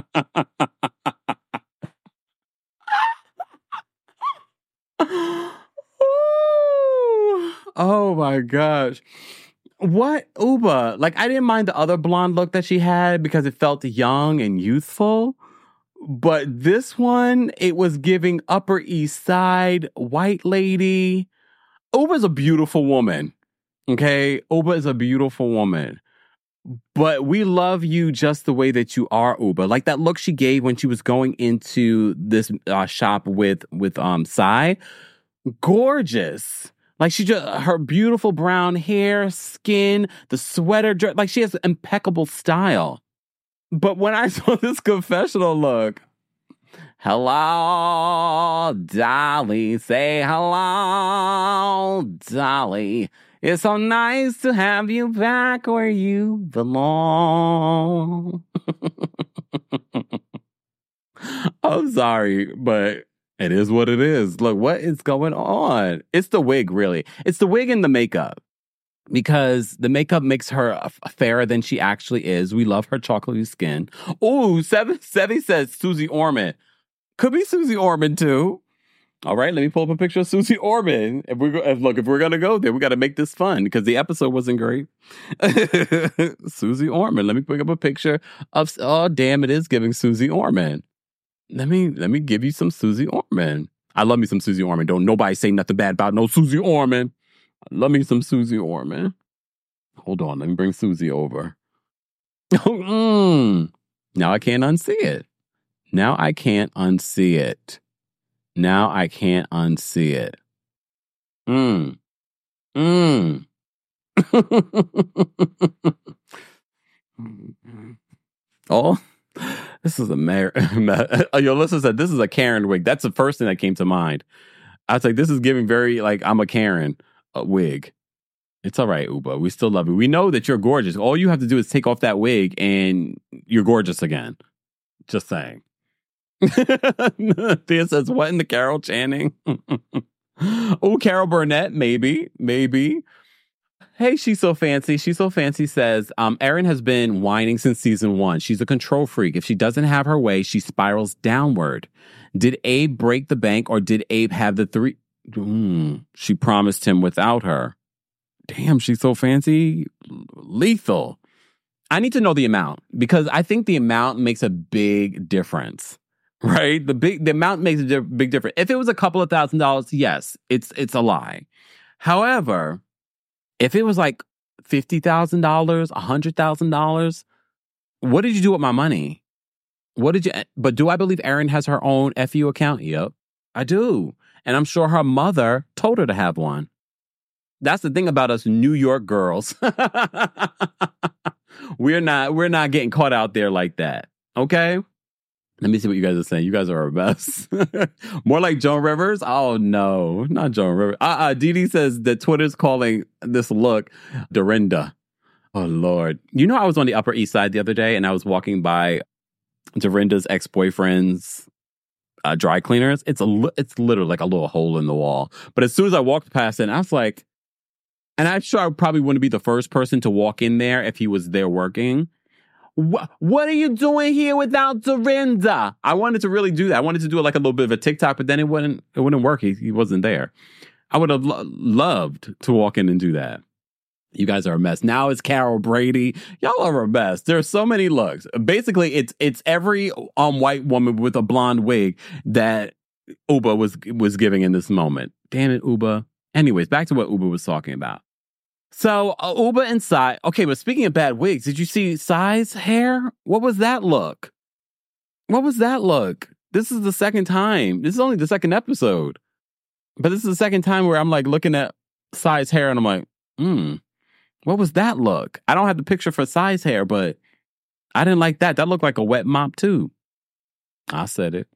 Oh my gosh. What? Uba. Like, I didn't mind the other blonde look that she had because it felt young and youthful. But this one, it was giving Upper East Side, white lady. Uba's a beautiful woman. Okay? Uba is a beautiful woman. But we love you just the way that you are, Uba. Like that look she gave when she was going into this uh, shop with, with um Sai. Gorgeous. Like she just, her beautiful brown hair, skin, the sweater, dress, like she has impeccable style. But when I saw this confessional look, hello, Dolly, say hello, Dolly. It's so nice to have you back where you belong. I'm sorry, but it is what it is. Look, what is going on? It's the wig, really. It's the wig and the makeup. Because the makeup makes her fairer than she actually is. We love her chocolatey skin. Ooh, Seven, Sevi says Susie Orman. Could be Susie Orman, too. All right, let me pull up a picture of Susie Orman. If we're if, look, if we're going to go there, we got to make this fun because the episode wasn't great. Susie Orman. Let me pick up a picture of... Oh, damn, it is giving Susie Orman. Let me let me give you some Susie Orman. I love me some Susie Orman. Don't nobody say nothing bad about no Susie Orman. I love me some Susie Orman. Hold on, let me bring Susie over. mm. Now I can't unsee it. Now I can't unsee it. Now I can't unsee it. Mm. Mm. Oh, this is a mayor. Yo, listen said this is a Karen wig. That's the first thing that came to mind. I was like, this is giving very like I'm a Karen uh, wig. It's all right, Uba. We still love you. We know that you're gorgeous. All you have to do is take off that wig and you're gorgeous again. Just saying. Thea says, what in the Carol Channing? Oh, Carol Burnett, maybe, maybe. Hey, She's So Fancy. She's So Fancy says, um, Erin has been whining since season one. She's a control freak. If she doesn't have her way, she spirals downward. Did Abe break the bank or did Abe have the three? Mm, she promised him without her. Damn, She's So Fancy. Lethal. I need to know the amount because I think the amount makes a big difference. Right? The big the amount makes a di- big difference. If it was a couple of thousand dollars, yes, it's it's a lie. However, if it was like fifty thousand dollars, one hundred thousand dollars, what did you do with my money? What did you But do I believe Erin has her own F U account? Yep, I do. And I'm sure her mother told her to have one. That's the thing about us New York girls. we're not we're not getting caught out there like that. Okay? Let me see what you guys are saying. You guys are our best. More like Joan Rivers? Oh, no. Not Joan Rivers. Uh-uh. Dee Dee says that Twitter's calling this look Dorinda. Oh, Lord. You know, I was on the Upper East Side the other day, and I was walking by Dorinda's ex-boyfriend's uh, dry cleaners. It's a li- it's literally like a little hole in the wall. But as soon as I walked past it, I was like, and I'm sure I probably wouldn't be the first person to walk in there if he was there working. What, what are you doing here without Dorinda? I wanted to really do that. I wanted to do it like a little bit of a TikTok, but then it wouldn't it wouldn't work. He, he wasn't there. I would have lo- loved to walk in and do that. You guys are a mess. Now it's Carol Brady. Y'all are a mess. There's so many looks. Basically, it's it's every um white woman with a blonde wig that Uba was was giving in this moment. Damn it, Uba. Anyways, back to what Uba was talking about. So, uh, Uba and Sai. Okay, but speaking of bad wigs, did you see Sai's hair? What was that look? What was that look? This is the second time. This is only the second episode. But this is the second time where I'm like looking at Sai's hair and I'm like, hmm, what was that look? I don't have the picture for Sai's hair, but I didn't like that. That looked like a wet mop too. I said it.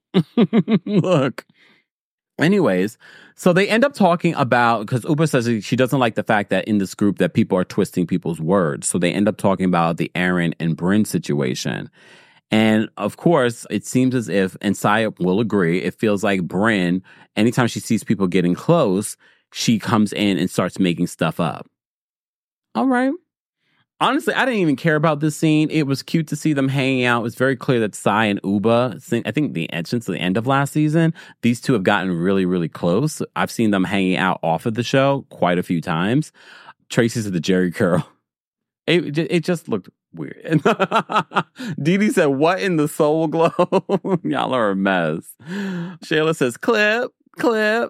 Look. Anyways, so they end up talking about, because Uba says she doesn't like the fact that in this group that people are twisting people's words. So they end up talking about the Erin and Brynn situation. And of course, it seems as if, and Saya will agree, it feels like Brynn, anytime she sees people getting close, she comes in and starts making stuff up. All right. Honestly, I didn't even care about this scene. It was cute to see them hanging out. It was very clear that Sai and Uba, I think the entrance to the end of last season, these two have gotten really, really close. I've seen them hanging out off of the show quite a few times. Tracy said the Jerry curl. It, it just looked weird. Dee Dee said, what in the soul glow? Y'all are a mess. Shayla says, clip, clip.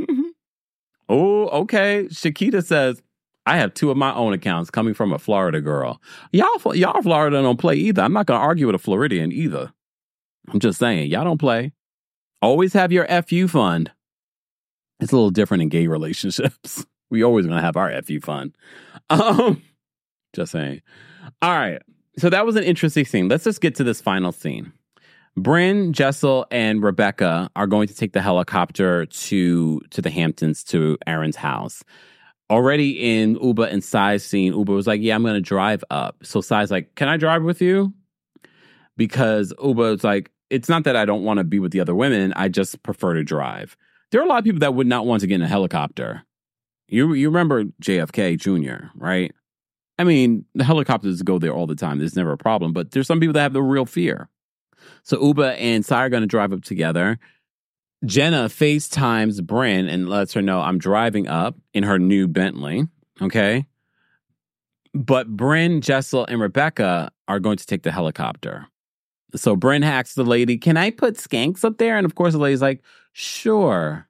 Oh, okay. Shakita says, I have two of my own accounts coming from a Florida girl. Y'all, y'all Florida don't play either. I'm not going to argue with a Floridian either. I'm just saying, y'all don't play. Always have your F U fund. It's a little different in gay relationships. We always going to have our F U fund. Um, just saying. All right. So that was an interesting scene. Let's just get to this final scene. Brynn, Jessel, and Rebecca are going to take the helicopter to, to the Hamptons, to Erin's house. Already in Uba and Sai's scene, Uba was like, yeah, I'm going to drive up. So Sai's like, can I drive with you? Because Uba is like, it's not that I don't want to be with the other women. I just prefer to drive. There are a lot of people that would not want to get in a helicopter. You you remember J F K Junior, right? I mean, the helicopters go there all the time. There's never a problem. But there's some people that have the real fear. So Uba and Sai are going to drive up together. Jenna FaceTimes Brynn and lets her know I'm driving up in her new Bentley, okay? But Brynn, Jessel, and Rebecca are going to take the helicopter. So Brynn asks the lady, can I put skanks up there? And of course the lady's like, sure.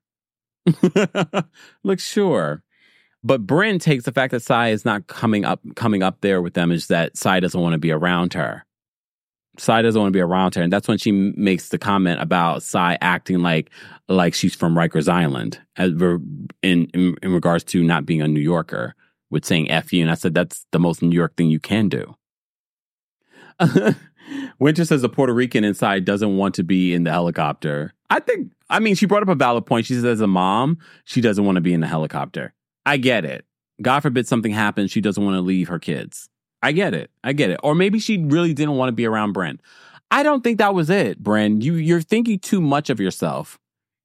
Look, sure. But Brynn takes the fact that Sai is not coming up coming up there with them is that Sai doesn't want to be around her. Sai doesn't want to be around her. And that's when she makes the comment about Sai acting like like she's from Rikers Island as in, in, in regards to not being a New Yorker with saying F you. And I said, that's the most New York thing you can do. Winter says the Puerto Rican inside doesn't want to be in the helicopter. I think, I mean, she brought up a valid point. She says as a mom, she doesn't want to be in the helicopter. I get it. God forbid something happens. She doesn't want to leave her kids. I get it. I get it. Or maybe she really didn't want to be around Bryn. I don't think that was it, Bryn. You, you're thinking too much of yourself.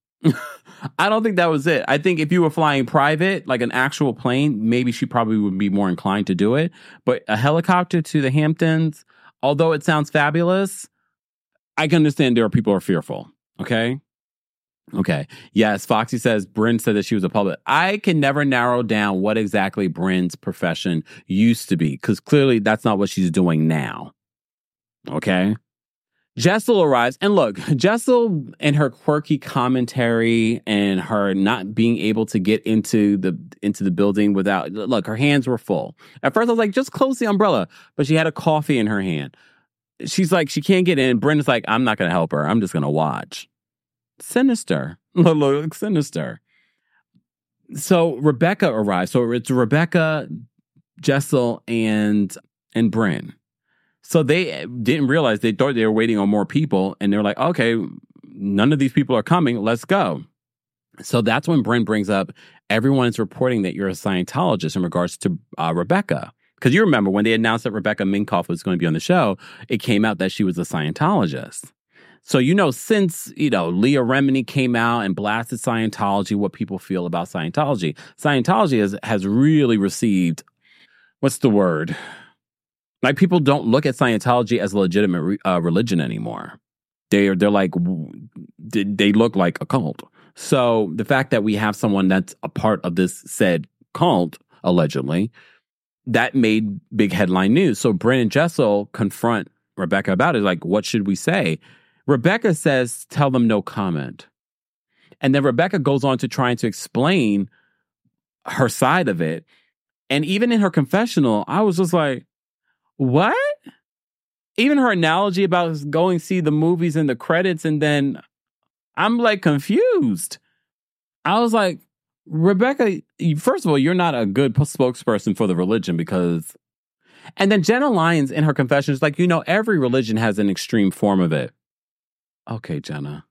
I don't think that was it. I think if you were flying private, like an actual plane, maybe she probably would be more inclined to do it. But a helicopter to the Hamptons, although it sounds fabulous, I can understand there are people who are fearful. Okay? Okay. Yes, Foxy says Bryn said that she was a public. I can never narrow down what exactly Bryn's profession used to be, because clearly that's not what she's doing now. Okay? Jessel arrives, and look, Jessel and her quirky commentary and her not being able to get into the into the building without, look, her hands were full. At first I was like, just close the umbrella, but she had a coffee in her hand. She's like, she can't get in. Bryn's like, I'm not going to help her. I'm just going to watch. Sinister. Look, sinister. So Rebecca arrives. So it's Rebecca, Jessel, and and Bryn. So they didn't realize, they thought they were waiting on more people, and they're like, okay, none of these people are coming, let's go. So that's when Bryn brings up, everyone is reporting that you're a Scientologist in regards to uh, Rebecca. Because you remember when they announced that Rebecca Minkoff was going to be on the show, it came out that she was a Scientologist. So, you know, since, you know, Leah Remini came out and blasted Scientology, what people feel about Scientology. Scientology has, has really received, what's the word? Like, people don't look at Scientology as a legitimate re- uh, religion anymore. They're, they're like, they look like a cult. So the fact that we have someone that's a part of this said cult, allegedly, that made big headline news. So Bryn and Jessel confront Rebecca about it. Like, what should we say? Rebecca says, tell them no comment. And then Rebecca goes on to trying to explain her side of it. And even in her confessional, I was just like, what? Even her analogy about going see the movies and the credits, and then I'm like confused. I was like, Rebecca, first of all, you're not a good spokesperson for the religion, because... And then Jenna Lyons in her confession is like, you know, every religion has an extreme form of it. Okay, Jenna.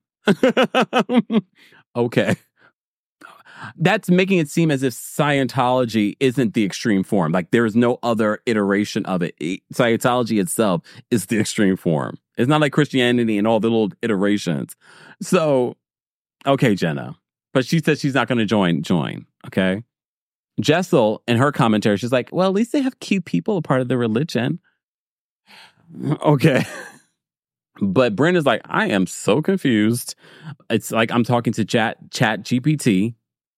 Okay. That's making it seem as if Scientology isn't the extreme form. Like, there is no other iteration of it. Scientology itself is the extreme form. It's not like Christianity and all the little iterations. So, okay, Jenna. But she says she's not going to join, join, okay? Jessel, in her commentary, she's like, well, at least they have cute people a part of the religion. Okay. But Bryn is like, I am so confused. It's like I'm talking to chat, chat G P T.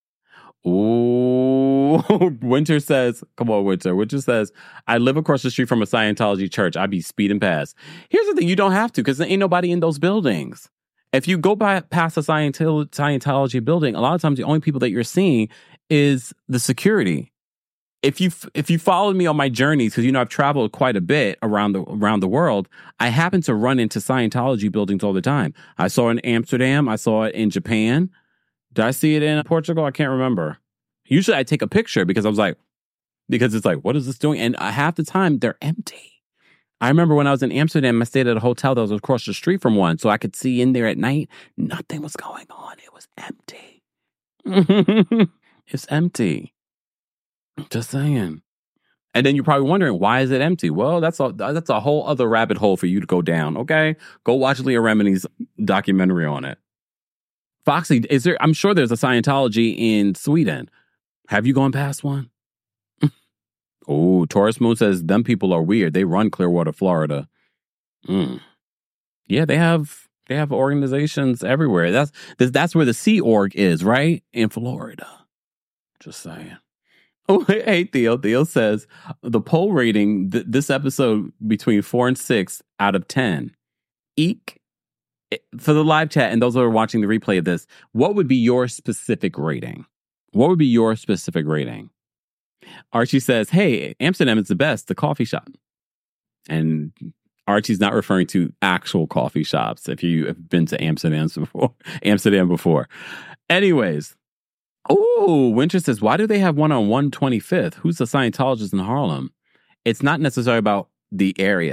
Ooh, Winter says, come on, Winter. Winter says, I live across the street from a Scientology church. I'd be speeding past. Here's the thing. You don't have to, because there ain't nobody in those buildings. If you go by past a Scientology building, a lot of times the only people that you're seeing is the security. If you if you followed me on my journeys, because, you know, I've traveled quite a bit around the around the world, I happen to run into Scientology buildings all the time. I saw it in Amsterdam. I saw it in Japan. Did I see it in Portugal? I can't remember. Usually I take a picture because I was like, because it's like, what is this doing? And half the time they're empty. I remember when I was in Amsterdam, I stayed at a hotel that was across the street from one, so I could see in there at night. Nothing was going on. It was empty. It's empty. Just saying. And then you're probably wondering, why is it empty? Well, that's a, that's a whole other rabbit hole for you to go down, okay? Go watch Leah Remini's documentary on it. Foxy, is there? I'm sure there's a Scientology in Sweden. Have you gone past one? Oh, Taurus Moon says, them people are weird. They run Clearwater, Florida. Mm. Yeah, they have they have organizations everywhere. That's that's where the Sea Org is, right? In Florida. Just saying. Oh, hey, Theo. Theo says, the poll rating, th- this episode, between four and six out of ten. Eek. For the live chat and those who are watching the replay of this, what would be your specific rating? What would be your specific rating? Archie says, hey, Amsterdam is the best, the coffee shop. And Archie's not referring to actual coffee shops, if you have been to Amsterdam before. Amsterdam before. Anyways. Oh, Winter says, why do they have one on one twenty-fifth? Who's the Scientologist in Harlem? It's not necessarily about the area.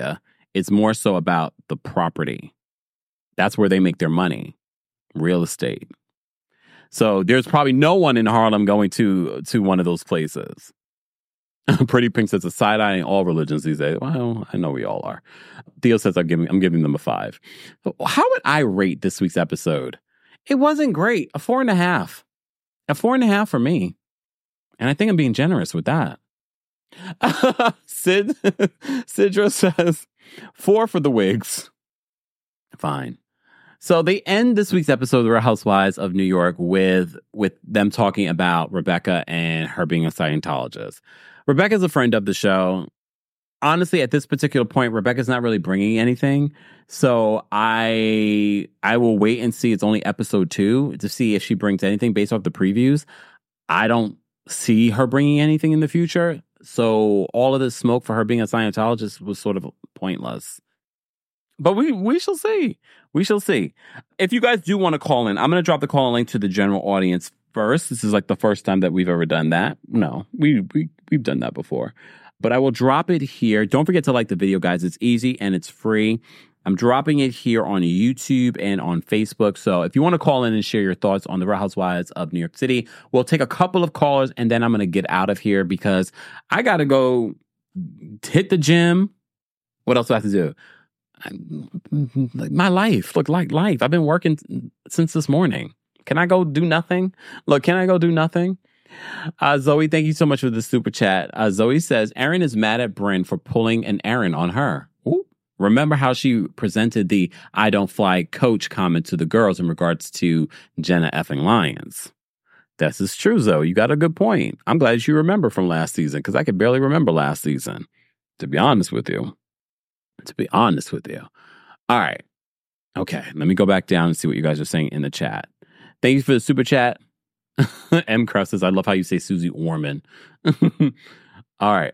It's more so about the property. That's where they make their money, real estate. So there's probably no one in Harlem going to to one of those places. Pretty Pink says a side-eyeing all religions these days. Well, I know we all are. Theo says I'm giving, I'm giving them a five. How would I rate this week's episode? It wasn't great. A four and a half. A four and a half for me. And I think I'm being generous with that. Sid, Sidra says four for the wigs. Fine. So they end this week's episode of The Real Housewives of New York with, with them talking about Rebecca and her being a Scientologist. Rebecca's a friend of the show. Honestly, at this particular point, Rebecca's not really bringing anything. So I I will wait and see. It's only episode two to see if she brings anything based off the previews. I don't see her bringing anything in the future. So all of this smoke for her being a Scientologist was sort of pointless. But we we shall see. We shall see. If you guys do want to call in, I'm going to drop the call link to the general audience first. This is like the first time that we've ever done that. No, we, we, we've done that before. But I will drop it here. Don't forget to like the video, guys. It's easy and it's free. I'm dropping it here on YouTube and on Facebook. So if you want to call in and share your thoughts on the Real Housewives of New York City, we'll take a couple of callers and then I'm going to get out of here because I got to go hit the gym. What else do I have to do? I, like my life. Look, like life. I've been working since this morning. Can I go do nothing? Look, can I go do nothing? Uh, Zoe, thank you so much for the super chat. Uh, Zoe says, Erin is mad at Brynn for pulling an Erin on her. Ooh. Remember how she presented the I don't fly coach comment to the girls in regards to Jenna effing Lyons? This is true, Zoe. You got a good point. I'm glad you remember from last season because I could barely remember last season, to be honest with you. To be honest with you. All right. Okay. Let me go back down and see what you guys are saying in the chat. Thank you for the super chat. M. Kress says, I love how you say Susie Orman. All right.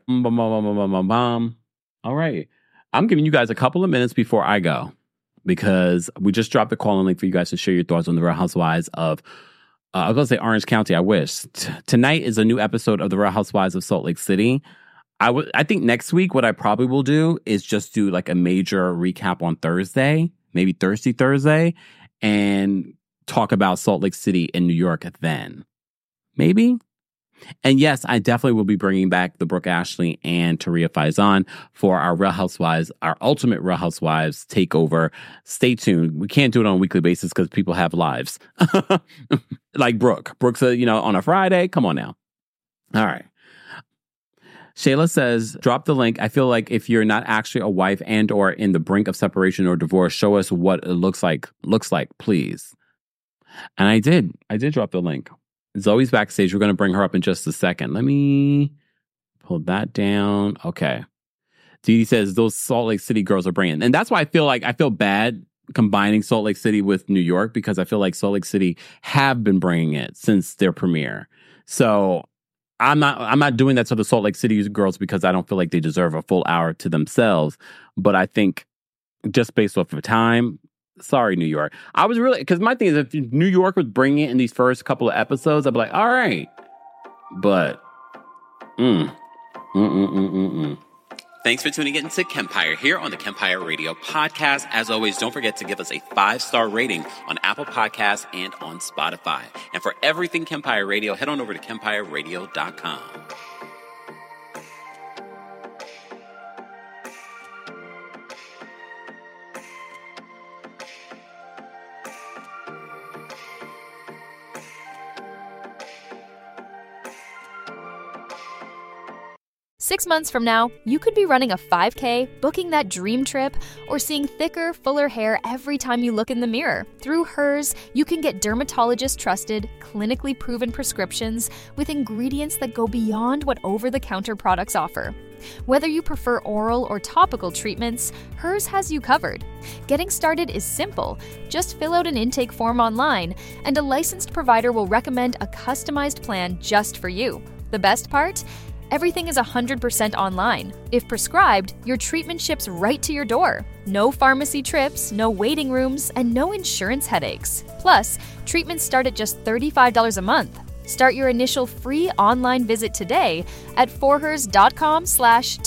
All right. I'm giving you guys a couple of minutes before I go because we just dropped the call-in link for you guys to share your thoughts on the Real Housewives of, uh, I was going to say Orange County. I wish. T- tonight is a new episode of the Real Housewives of Salt Lake City. I would. I think next week, what I probably will do is just do like a major recap on Thursday, maybe Thirsty Thursday, and talk about Salt Lake City and New York then. Maybe. And yes, I definitely will be bringing back the Brooke Ashley and Taria Faison for our Real Housewives, our ultimate Real Housewives takeover. Stay tuned. We can't do it on a weekly basis because people have lives. Like Brooke. Brooke's, a, you know, on a Friday. Come on now. All right. Shayla says, drop the link. I feel like if you're not actually a wife and or in the brink of separation or divorce, show us what it looks like, looks like, please. And I did. I did drop the link. Zoe's backstage. We're going to bring her up in just a second. Let me pull that down. Okay. Dee Dee says, those Salt Lake City girls are bringing. And that's why I feel like I feel bad combining Salt Lake City with New York because I feel like Salt Lake City have been bringing it since their premiere. So I'm not I'm not doing that to the Salt Lake City girls because I don't feel like they deserve a full hour to themselves. But I think just based off of time, sorry, New York. I was really, because my thing is if New York was bringing it in these first couple of episodes, I'd be like, all right. But, mm, mm, mm, mm, mm, mm. Thanks for tuning in to Kempire here on the Kempire Radio Podcast. As always, don't forget to give us a five-star rating on Apple Podcasts and on Spotify. And for everything Kempire Radio, head on over to kempire radio dot com. Six months from now, you could be running a five K, booking that dream trip, or seeing thicker, fuller hair every time you look in the mirror. Through Hers, you can get dermatologist-trusted, clinically proven prescriptions with ingredients that go beyond what over-the-counter products offer. Whether you prefer oral or topical treatments, Hers has you covered. Getting started is simple. Just fill out an intake form online, and a licensed provider will recommend a customized plan just for you. The best part? Everything is one hundred percent online. If prescribed, your treatment ships right to your door. No pharmacy trips, no waiting rooms, and no insurance headaches. Plus, treatments start at just thirty-five dollars a month. Start your initial free online visit today at forhers dot com slash talk.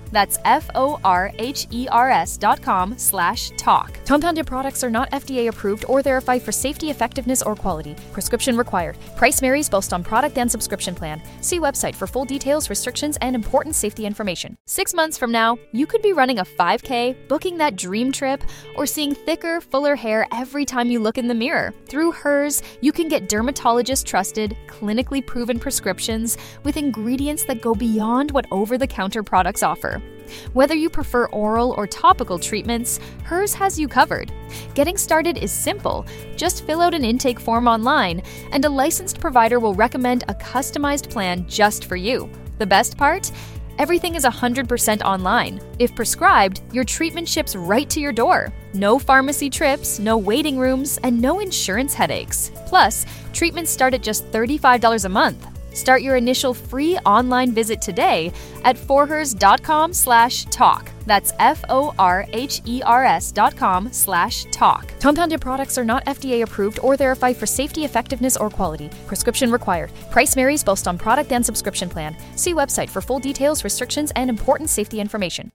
That's F O R H E R S dot com slash talk. Compounded products are not F D A approved or verified for safety, effectiveness, or quality. Prescription required. Price varies based on product and subscription plan. See website for full details, restrictions, and important safety information. Six months from now, you could be running a five K, booking that dream trip, or seeing thicker, fuller hair every time you look in the mirror. Through Hers, you can get dermatologist-trusted, clinically proven prescriptions with ingredients that go beyond what over-the-counter products offer. Whether you prefer oral or topical treatments, Hers has you covered. Getting started is simple. Just fill out an intake form online, and a licensed provider will recommend a customized plan just for you. The best part? Everything is one hundred percent online. If prescribed, your treatment ships right to your door. No pharmacy trips, no waiting rooms, and no insurance headaches. Plus, treatments start at just thirty-five dollars a month. Start your initial free online visit today at forhers dot com slash talk. That's F O R H E R S dot com slash talk. Compounded products are not F D A approved or verified for safety, effectiveness, or quality. Prescription required. Price varies based on product and subscription plan. See website for full details, restrictions, and important safety information.